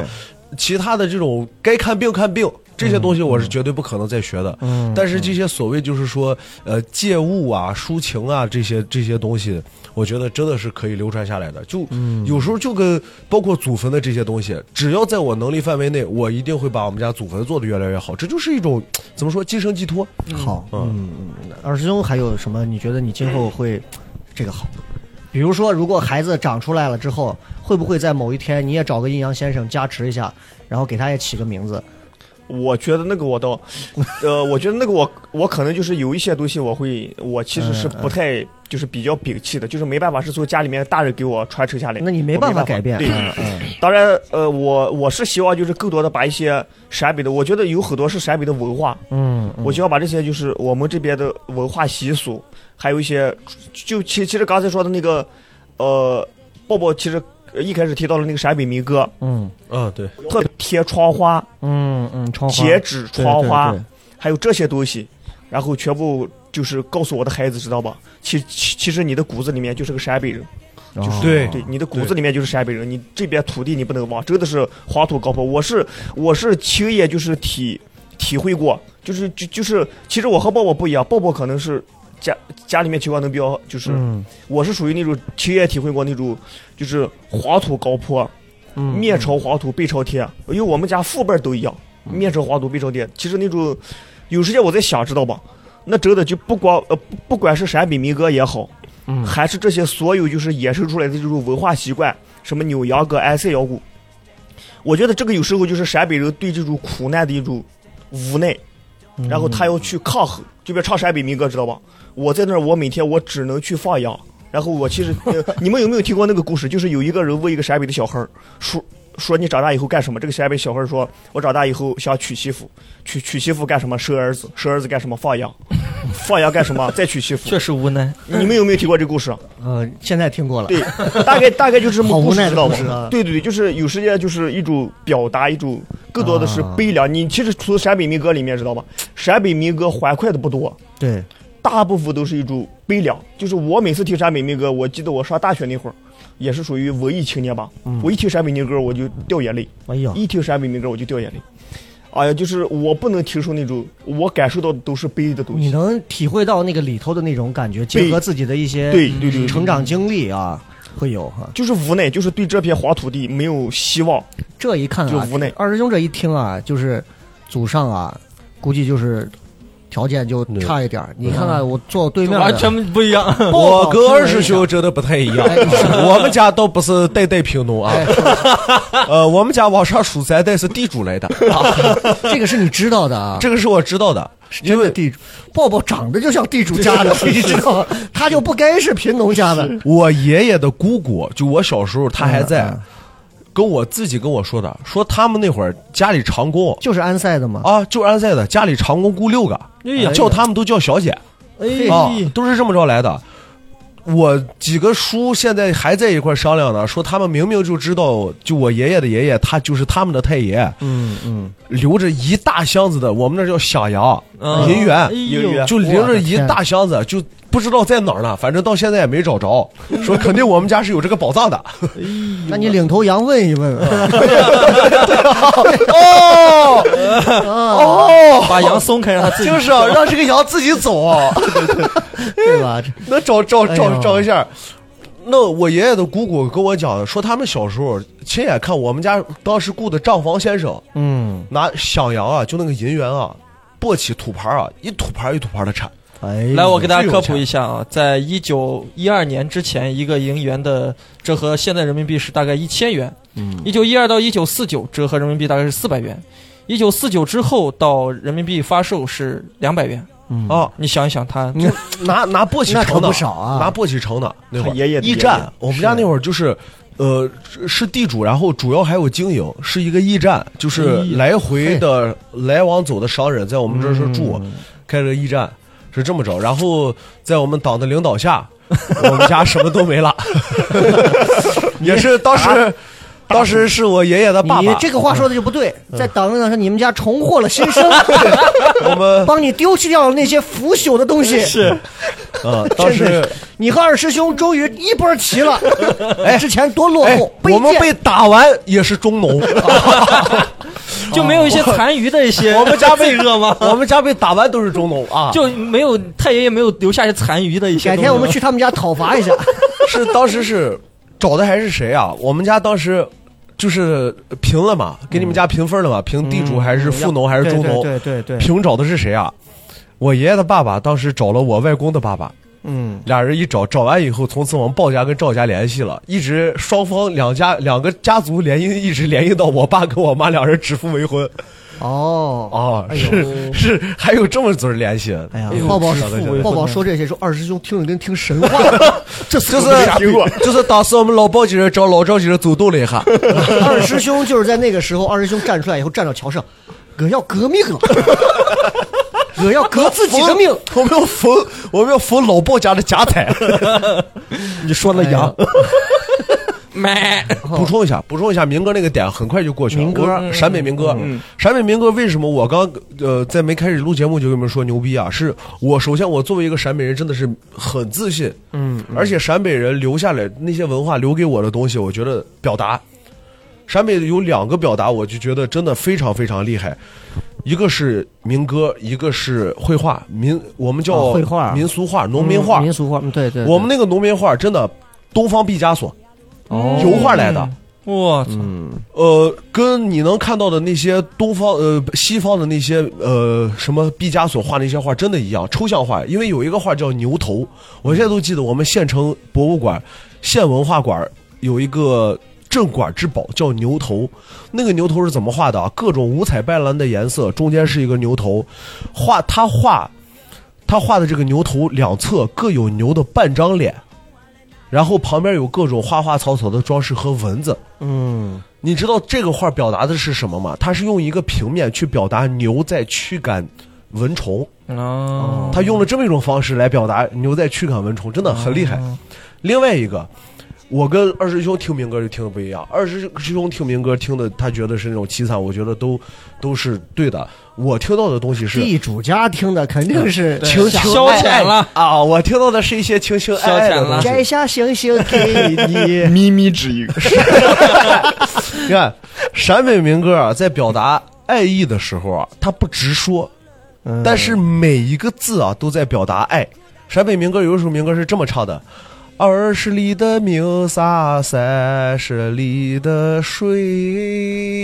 其他的这种该看病看病这些东西，我是绝对不可能再学的。但是这些所谓就是说借物啊、抒情啊这些东西，我觉得真的是可以流传下来的。就有时候就跟包括祖坟的这些东西，只要在我能力范围内，我一定会把我们家祖坟做得越来越好。这就是一种怎么说，精神寄托。 好，二师兄还有什么？你觉得你今后会这个好？比如说，如果孩子长出来了之后，会不会在某一天你也找个阴阳先生加持一下，然后给他也起个名字？ 我觉得那个我倒，我觉得那个我可能就是有一些东西我其实是不太就是比较摒弃的，就是没办法是从家里面大人给我传承下来。 那你没办法改变。 对，当然我是希望就是更多的把一些陕北的，我觉得有很多是陕北的文化，我希望把这些就是我们这边的文化习俗，还有一些就其实刚才说的那个抱抱其实。一开始提到了那个陕北民歌， 对， 特别贴窗花， 窗花、 截止窗花，还有这些东西，然后全部就是告诉我的孩子，知道吧？其实你的骨子里面就是个陕北人，就是对，你的骨子里面就是陕北人，你这边土地你不能忘，真的是黄土高坡。我是亲眼就是体会过，就是其实我和抱抱不一样，抱抱可能是。家里面情况能比较，就是我是属于那种亲眼体会过那种，就是黄土高坡，面朝黄土背朝天，因为我们家父辈都一样，面朝黄土背朝天。其实那种有时间我在想，知道吧？那真的就不管是陕北民歌也好，还是这些所有就是衍生出来的这种文化习惯，什么扭秧歌、安塞摇鼓，我觉得这个有时候就是陕北人对这种苦难的一种无奈。然后他要去抗衡，就别唱陕北民歌，知道吧？我在那儿，我每天我只能去放羊。然后我其实，你们有没有听过那个故事？就是有一个人问一个陕北的小孩说你长大以后干什么？这个陕北小孩说，我长大以后想娶媳妇，娶媳妇干什么？生儿子，生儿子干什么？放羊，放羊干什么？再娶媳妇。 确实无奈。 你们有没有听过这个故事？ 现在听过了。 对，大概就是这么故事，知道吗？ 对，就是有时间就是一种表达，一种更多的是悲凉。你其实从陕北民歌里面知道吧？陕北民歌欢快的不多， 对， 大部分都是一种悲凉。就是我每次听陕北民歌，我记得我上大学那会儿。也是属于文艺青年吧，我一听陕北民歌我就掉眼泪，一听陕北民歌我就掉眼泪。哎呀，就是我不能听出那种我感受到的都是悲的东西。 你能体会到那个里头的那种感觉，结合自己的一些对成长经历啊，会有哈。 就是无奈，就是对这片黄土地没有希望。 这一看啊， 就无奈。 二师兄这一听啊，就是祖上啊，估计就是条件就差一点。你看看我坐对面完全不一样。 我跟二师兄真的不太一样。我们家倒不是代贫农啊，我们家往上数3代是地主来的。 这个是你知道的啊？ 这个是我知道的， 因为地主抱抱长得就像地主家的，你知道，他就不该是贫农家的。 我爷爷的姑姑，就我小时候他还在。跟我说的，说他们那会儿家里长工就是安塞的吗？ 啊，就是安塞的，家里长工雇6个，叫他们都叫小姐，都是这么着来的。我几个叔现在还在一块商量呢，说他们明明就知道，就我爷爷的爷爷，他就是他们的太爷，留着一大箱子的，我们那叫响洋银元，就留着一大箱子，就不知道在哪儿呢，反正到现在也没找着，说肯定我们家是有这个宝藏的。 那你领头羊问一问。 把羊松开，让他自己就是让这个羊自己走， 对吧？ 那找一下。那我爷爷的姑姑跟我讲，说他们小时候亲眼看我们家当时雇的账房先生，拿响羊啊，就那个银元啊，簸起土盘啊，一土盘一土盘的铲。 来，我给大家科普一下啊，在1912年之前，一个银元的折合现在人民币是大概1000元。1912到1949折合人民币大概是400元。1949之后到人民币发售是200元。你想一想，他拿簸箕盛的不少啊， 拿簸箕盛的那会儿。 爷爷驿站，我们家那会儿就是是地主，然后主要还有经营，是一个驿站，就是来回的来往走的商人在我们这是住，开着驿站。是这么着，然后在我们党的领导下，我们家什么都没了，也是当时当时是我爷爷的爸爸。 你这个话说的就不对，在档案上你们家重获了新生， 我们帮你丢弃掉了那些腐朽的东西。 是，当时你和二师兄终于一波齐了。哎，之前多落后， 我们被打完也是中农。 就没有一些残余的一些我们家被恶吗？ 我们家被打完都是中农啊， 就没有太爷爷没有留下一些残余的一些。 改天我们去他们家讨伐一下。 是当时是找的还是谁啊？我们家当时就是评了嘛，给你们家评分了嘛，评地主还是富农还是中农？ 对， 评找的是谁啊？我爷爷的爸爸当时找了我外公的爸爸。俩人一找完以后，从此我们鲍家跟赵家联系了，一直双方两个家族联姻，一直联姻到我爸跟我妈两人指腹为婚。是，还有这么嘴联系。 哎呀，抱抱说这些，说二师兄听着跟听神话。 就是当时我们老鲍家人找老赵家人走动了一下。 二师兄就是在那个时候，二师兄站出来以后，站到桥上，我要革命了。我要革自己的命， 我们要扶老鲍家的家财。 你说的羊。 补充一下，民歌那个点很快就过去了。 民歌， 陕北民歌，陕北民歌为什么我刚在没开始录节目就跟你们说牛逼啊？是我首先我作为一个陕北人真的是很自信，而且陕北人留下来那些文化留给我的东西，我觉得表达。陕北有2个表达，我就觉得真的非常非常厉害，一个是民歌，一个是绘画，我们叫绘画、 民俗画、农民画、 民俗画，对， 我们那个农民画真的东方毕加索，油画来的。 我操， 跟你能看到的那些东方西方的那些什么毕加索画那些画真的一样，抽象画。因为有一个画叫牛头，我现在都记得，我们县城博物馆县文化馆有一个镇馆之宝叫牛头。那个牛头是怎么画的啊？各种五彩斑斓的颜色，中间是一个牛头，他画的这个牛头两侧各有牛的半张脸，然后旁边有各种花花草草的装饰和蚊子。你知道这个画表达的是什么吗？它是用一个平面去表达牛在驱赶蚊虫。他用了这么一种方式来表达牛在驱赶蚊虫，真的很厉害。另外一个，我跟二师兄听民歌就听的不一样。二师兄听民歌听的，他觉得是那种凄惨，我觉得都是对的。我听到的东西是地主家听的，肯定是轻消遣了啊！我听到的是一些轻轻爱爱的东西。 摘下星星给你， 咪咪之音。 你看，陕北民歌啊，在表达爱意的时候啊，他不直说，但是每一个字啊都在表达爱。陕北民歌有一首民歌是这么唱的：20里的鸣沙，30里的水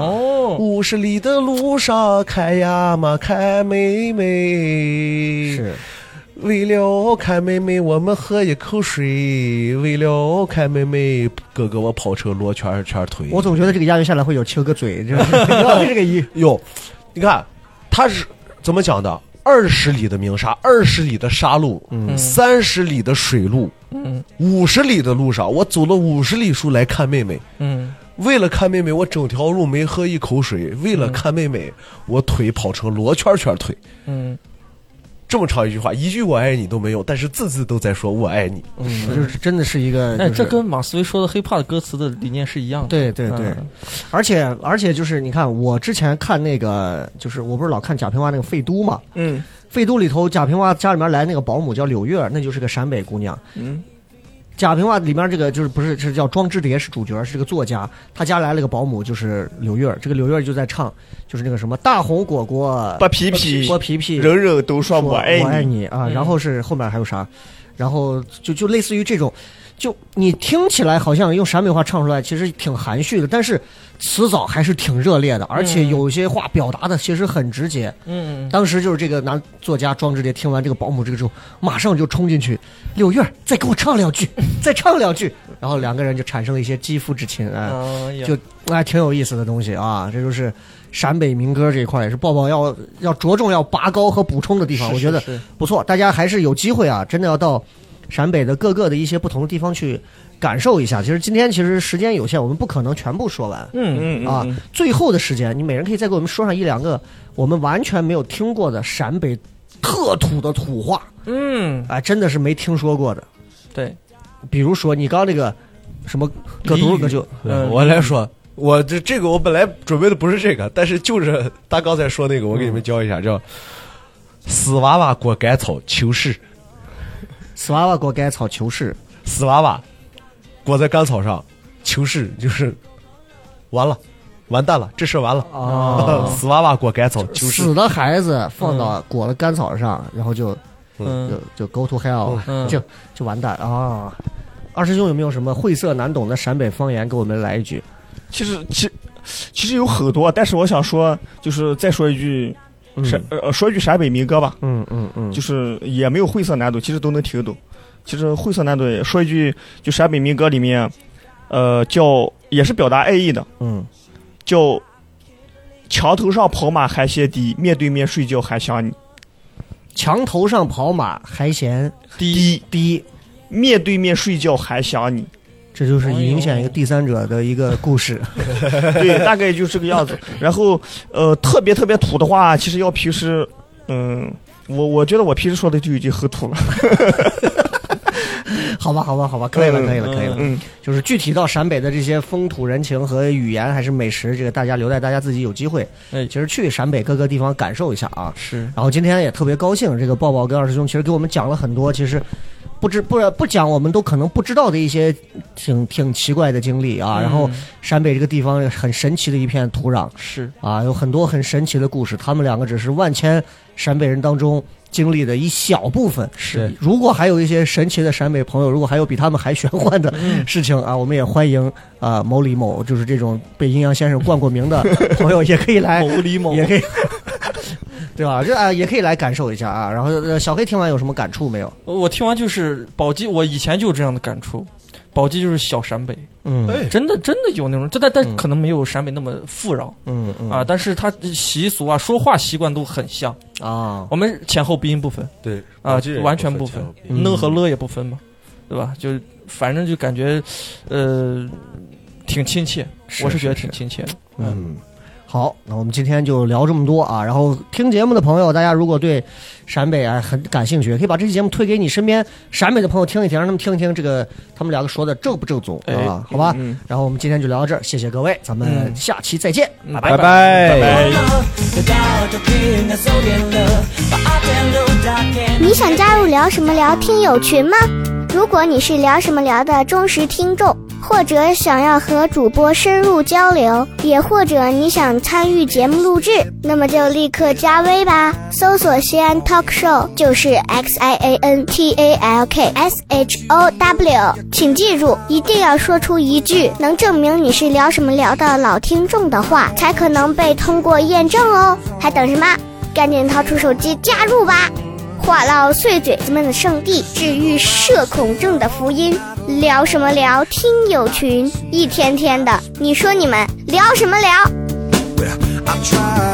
，50里的路上看呀嘛看妹妹， 是为了看妹妹我们喝一口水，为了看妹妹哥哥我跑车罗圈圈腿。我总觉得这个押韵下来会有亲个嘴，就是这个音。 有，你看他是怎么讲的？20里的鸣沙，20里的沙路，30里的水路，50里的路上，我走了50里路来看妹妹。为了看妹妹，我整条路没喝一口水。为了看妹妹，我腿跑成罗圈圈腿。这么长一句话，一句我爱你都没有，但是字字都在说我爱你。 就是真的是一个， 这跟马思唯说的 hiphop 的歌词的理念是一样的。 对，而且就是你看，我之前看那个，就是我不是老看贾平凹那个废都嘛，废都里头贾平凹家里面来那个保姆叫柳月，那就是个陕北姑娘。贾平凹里面这个就是不是是叫庄之蝶是主角，是这个作家，他家来了个保姆就是柳月，这个柳月就在唱，就是那个什么大红果果剥皮皮，人人都说我爱你啊，然后是后面还有啥，然后就类似于这种，就你听起来好像用陕北话唱出来其实挺含蓄的，但是词藻还是挺热烈的，而且有些话表达的其实很直接。当时就是这个男作家庄之蝶听完这个保姆这个之后，马上就冲进去，柳月再给我唱2句，再唱2句，然后2个人就产生了一些肌肤之亲就挺有意思的东西啊。这就是陕北民歌这一块，也是抱抱要着重要拔高和补充的地方，我觉得不错。大家还是有机会啊，真的要到陕北的各个的一些不同的地方去感受一下。其实今天其实时间有限，我们不可能全部说完。最后的时间，你每人可以再给我们说上1-2个我们完全没有听过的陕北特土的土话。真的是没听说过的。 对， 比如说你刚刚那个什么葛图葛就， 我来说，我这个我本来准备的不是这个，但是就是他刚才说那个，我给你们教一下，叫死娃娃过干草求是。 死娃娃过干草求是， 死娃娃裹在干草上求是，就是完了，完蛋了，这事完了啊！死娃娃裹干草求是， 死的孩子放到裹了干草上，然后就 go to hell，就完蛋啊！二师兄有没有什么晦涩难懂的陕北方言给我们来一句？ 其实有很多，但是我想说，就是再说一句。说一句陕北民歌吧，就是也没有晦涩难度，其实都能听懂。其实晦涩难度说一句，就陕北民歌里面，叫也是表达爱意的，叫墙头上跑马还嫌低，面对面睡觉还想你。 墙头上跑马还嫌低， 面对面睡觉还想你。 这就是明显一个第三者的一个故事， 对，大概就是这个样子。然后，特别土的话，其实要平时，我觉得我平时说的就已经很土了。 好吧，可以了。就是具体到陕北的这些风土人情和语言还是美食，这个大家留待大家自己有机会，其实去陕北各个地方感受一下啊。 是。 然后今天也特别高兴，这个抱抱跟二师兄其实给我们讲了很多，其实。不讲我们都可能不知道的一些挺奇怪的经历啊，然后陕北这个地方很神奇的一片土壤， 是啊，有很多很神奇的故事，他们两个只是万千陕北人当中经历的一小部分。 是， 如果还有一些神奇的陕北朋友，如果还有比他们还玄幻的事情啊，我们也欢迎啊某李某，就是这种被阴阳先生冠过名的朋友也可以来， 某李某也可以。对吧？这也可以来感受一下啊。然后小黑听完有什么感触没有？ 我听完就是宝鸡，我以前就有这样的感触。宝鸡就是小陕北，真的有那种，但可能没有陕北那么富饶，但是他习俗啊、说话习惯都很像啊。我们前后鼻音不分， 对啊，完全不分，呢和了也不分嘛，对吧？就反正就感觉挺亲切，我是觉得挺亲切的， 好，那我们今天就聊这么多啊。然后听节目的朋友，大家如果对陕北啊很感兴趣，可以把这期节目推给你身边陕北的朋友听一听，让他们听一听这个他们两个说的正不正宗啊？好吧。然后我们今天就聊到这儿，谢谢各位，咱们下期再见， 拜拜。 你想加入聊什么聊听友群吗？如果你是聊什么聊的忠实听众，或者想要和主播深入交流，也或者你想参与节目录制，那么就立刻加微吧，搜索西安 Talk Show， 就是 XIANTALKSHOW。 请记住，一定要说出一句能证明你是聊什么聊的老听众的话，才可能被通过验证哦。还等什么？赶紧掏出手机加入吧！话唠碎嘴子们的圣地，治愈社恐症的福音，聊什么聊听友群，一天天的，你说你们聊什么聊？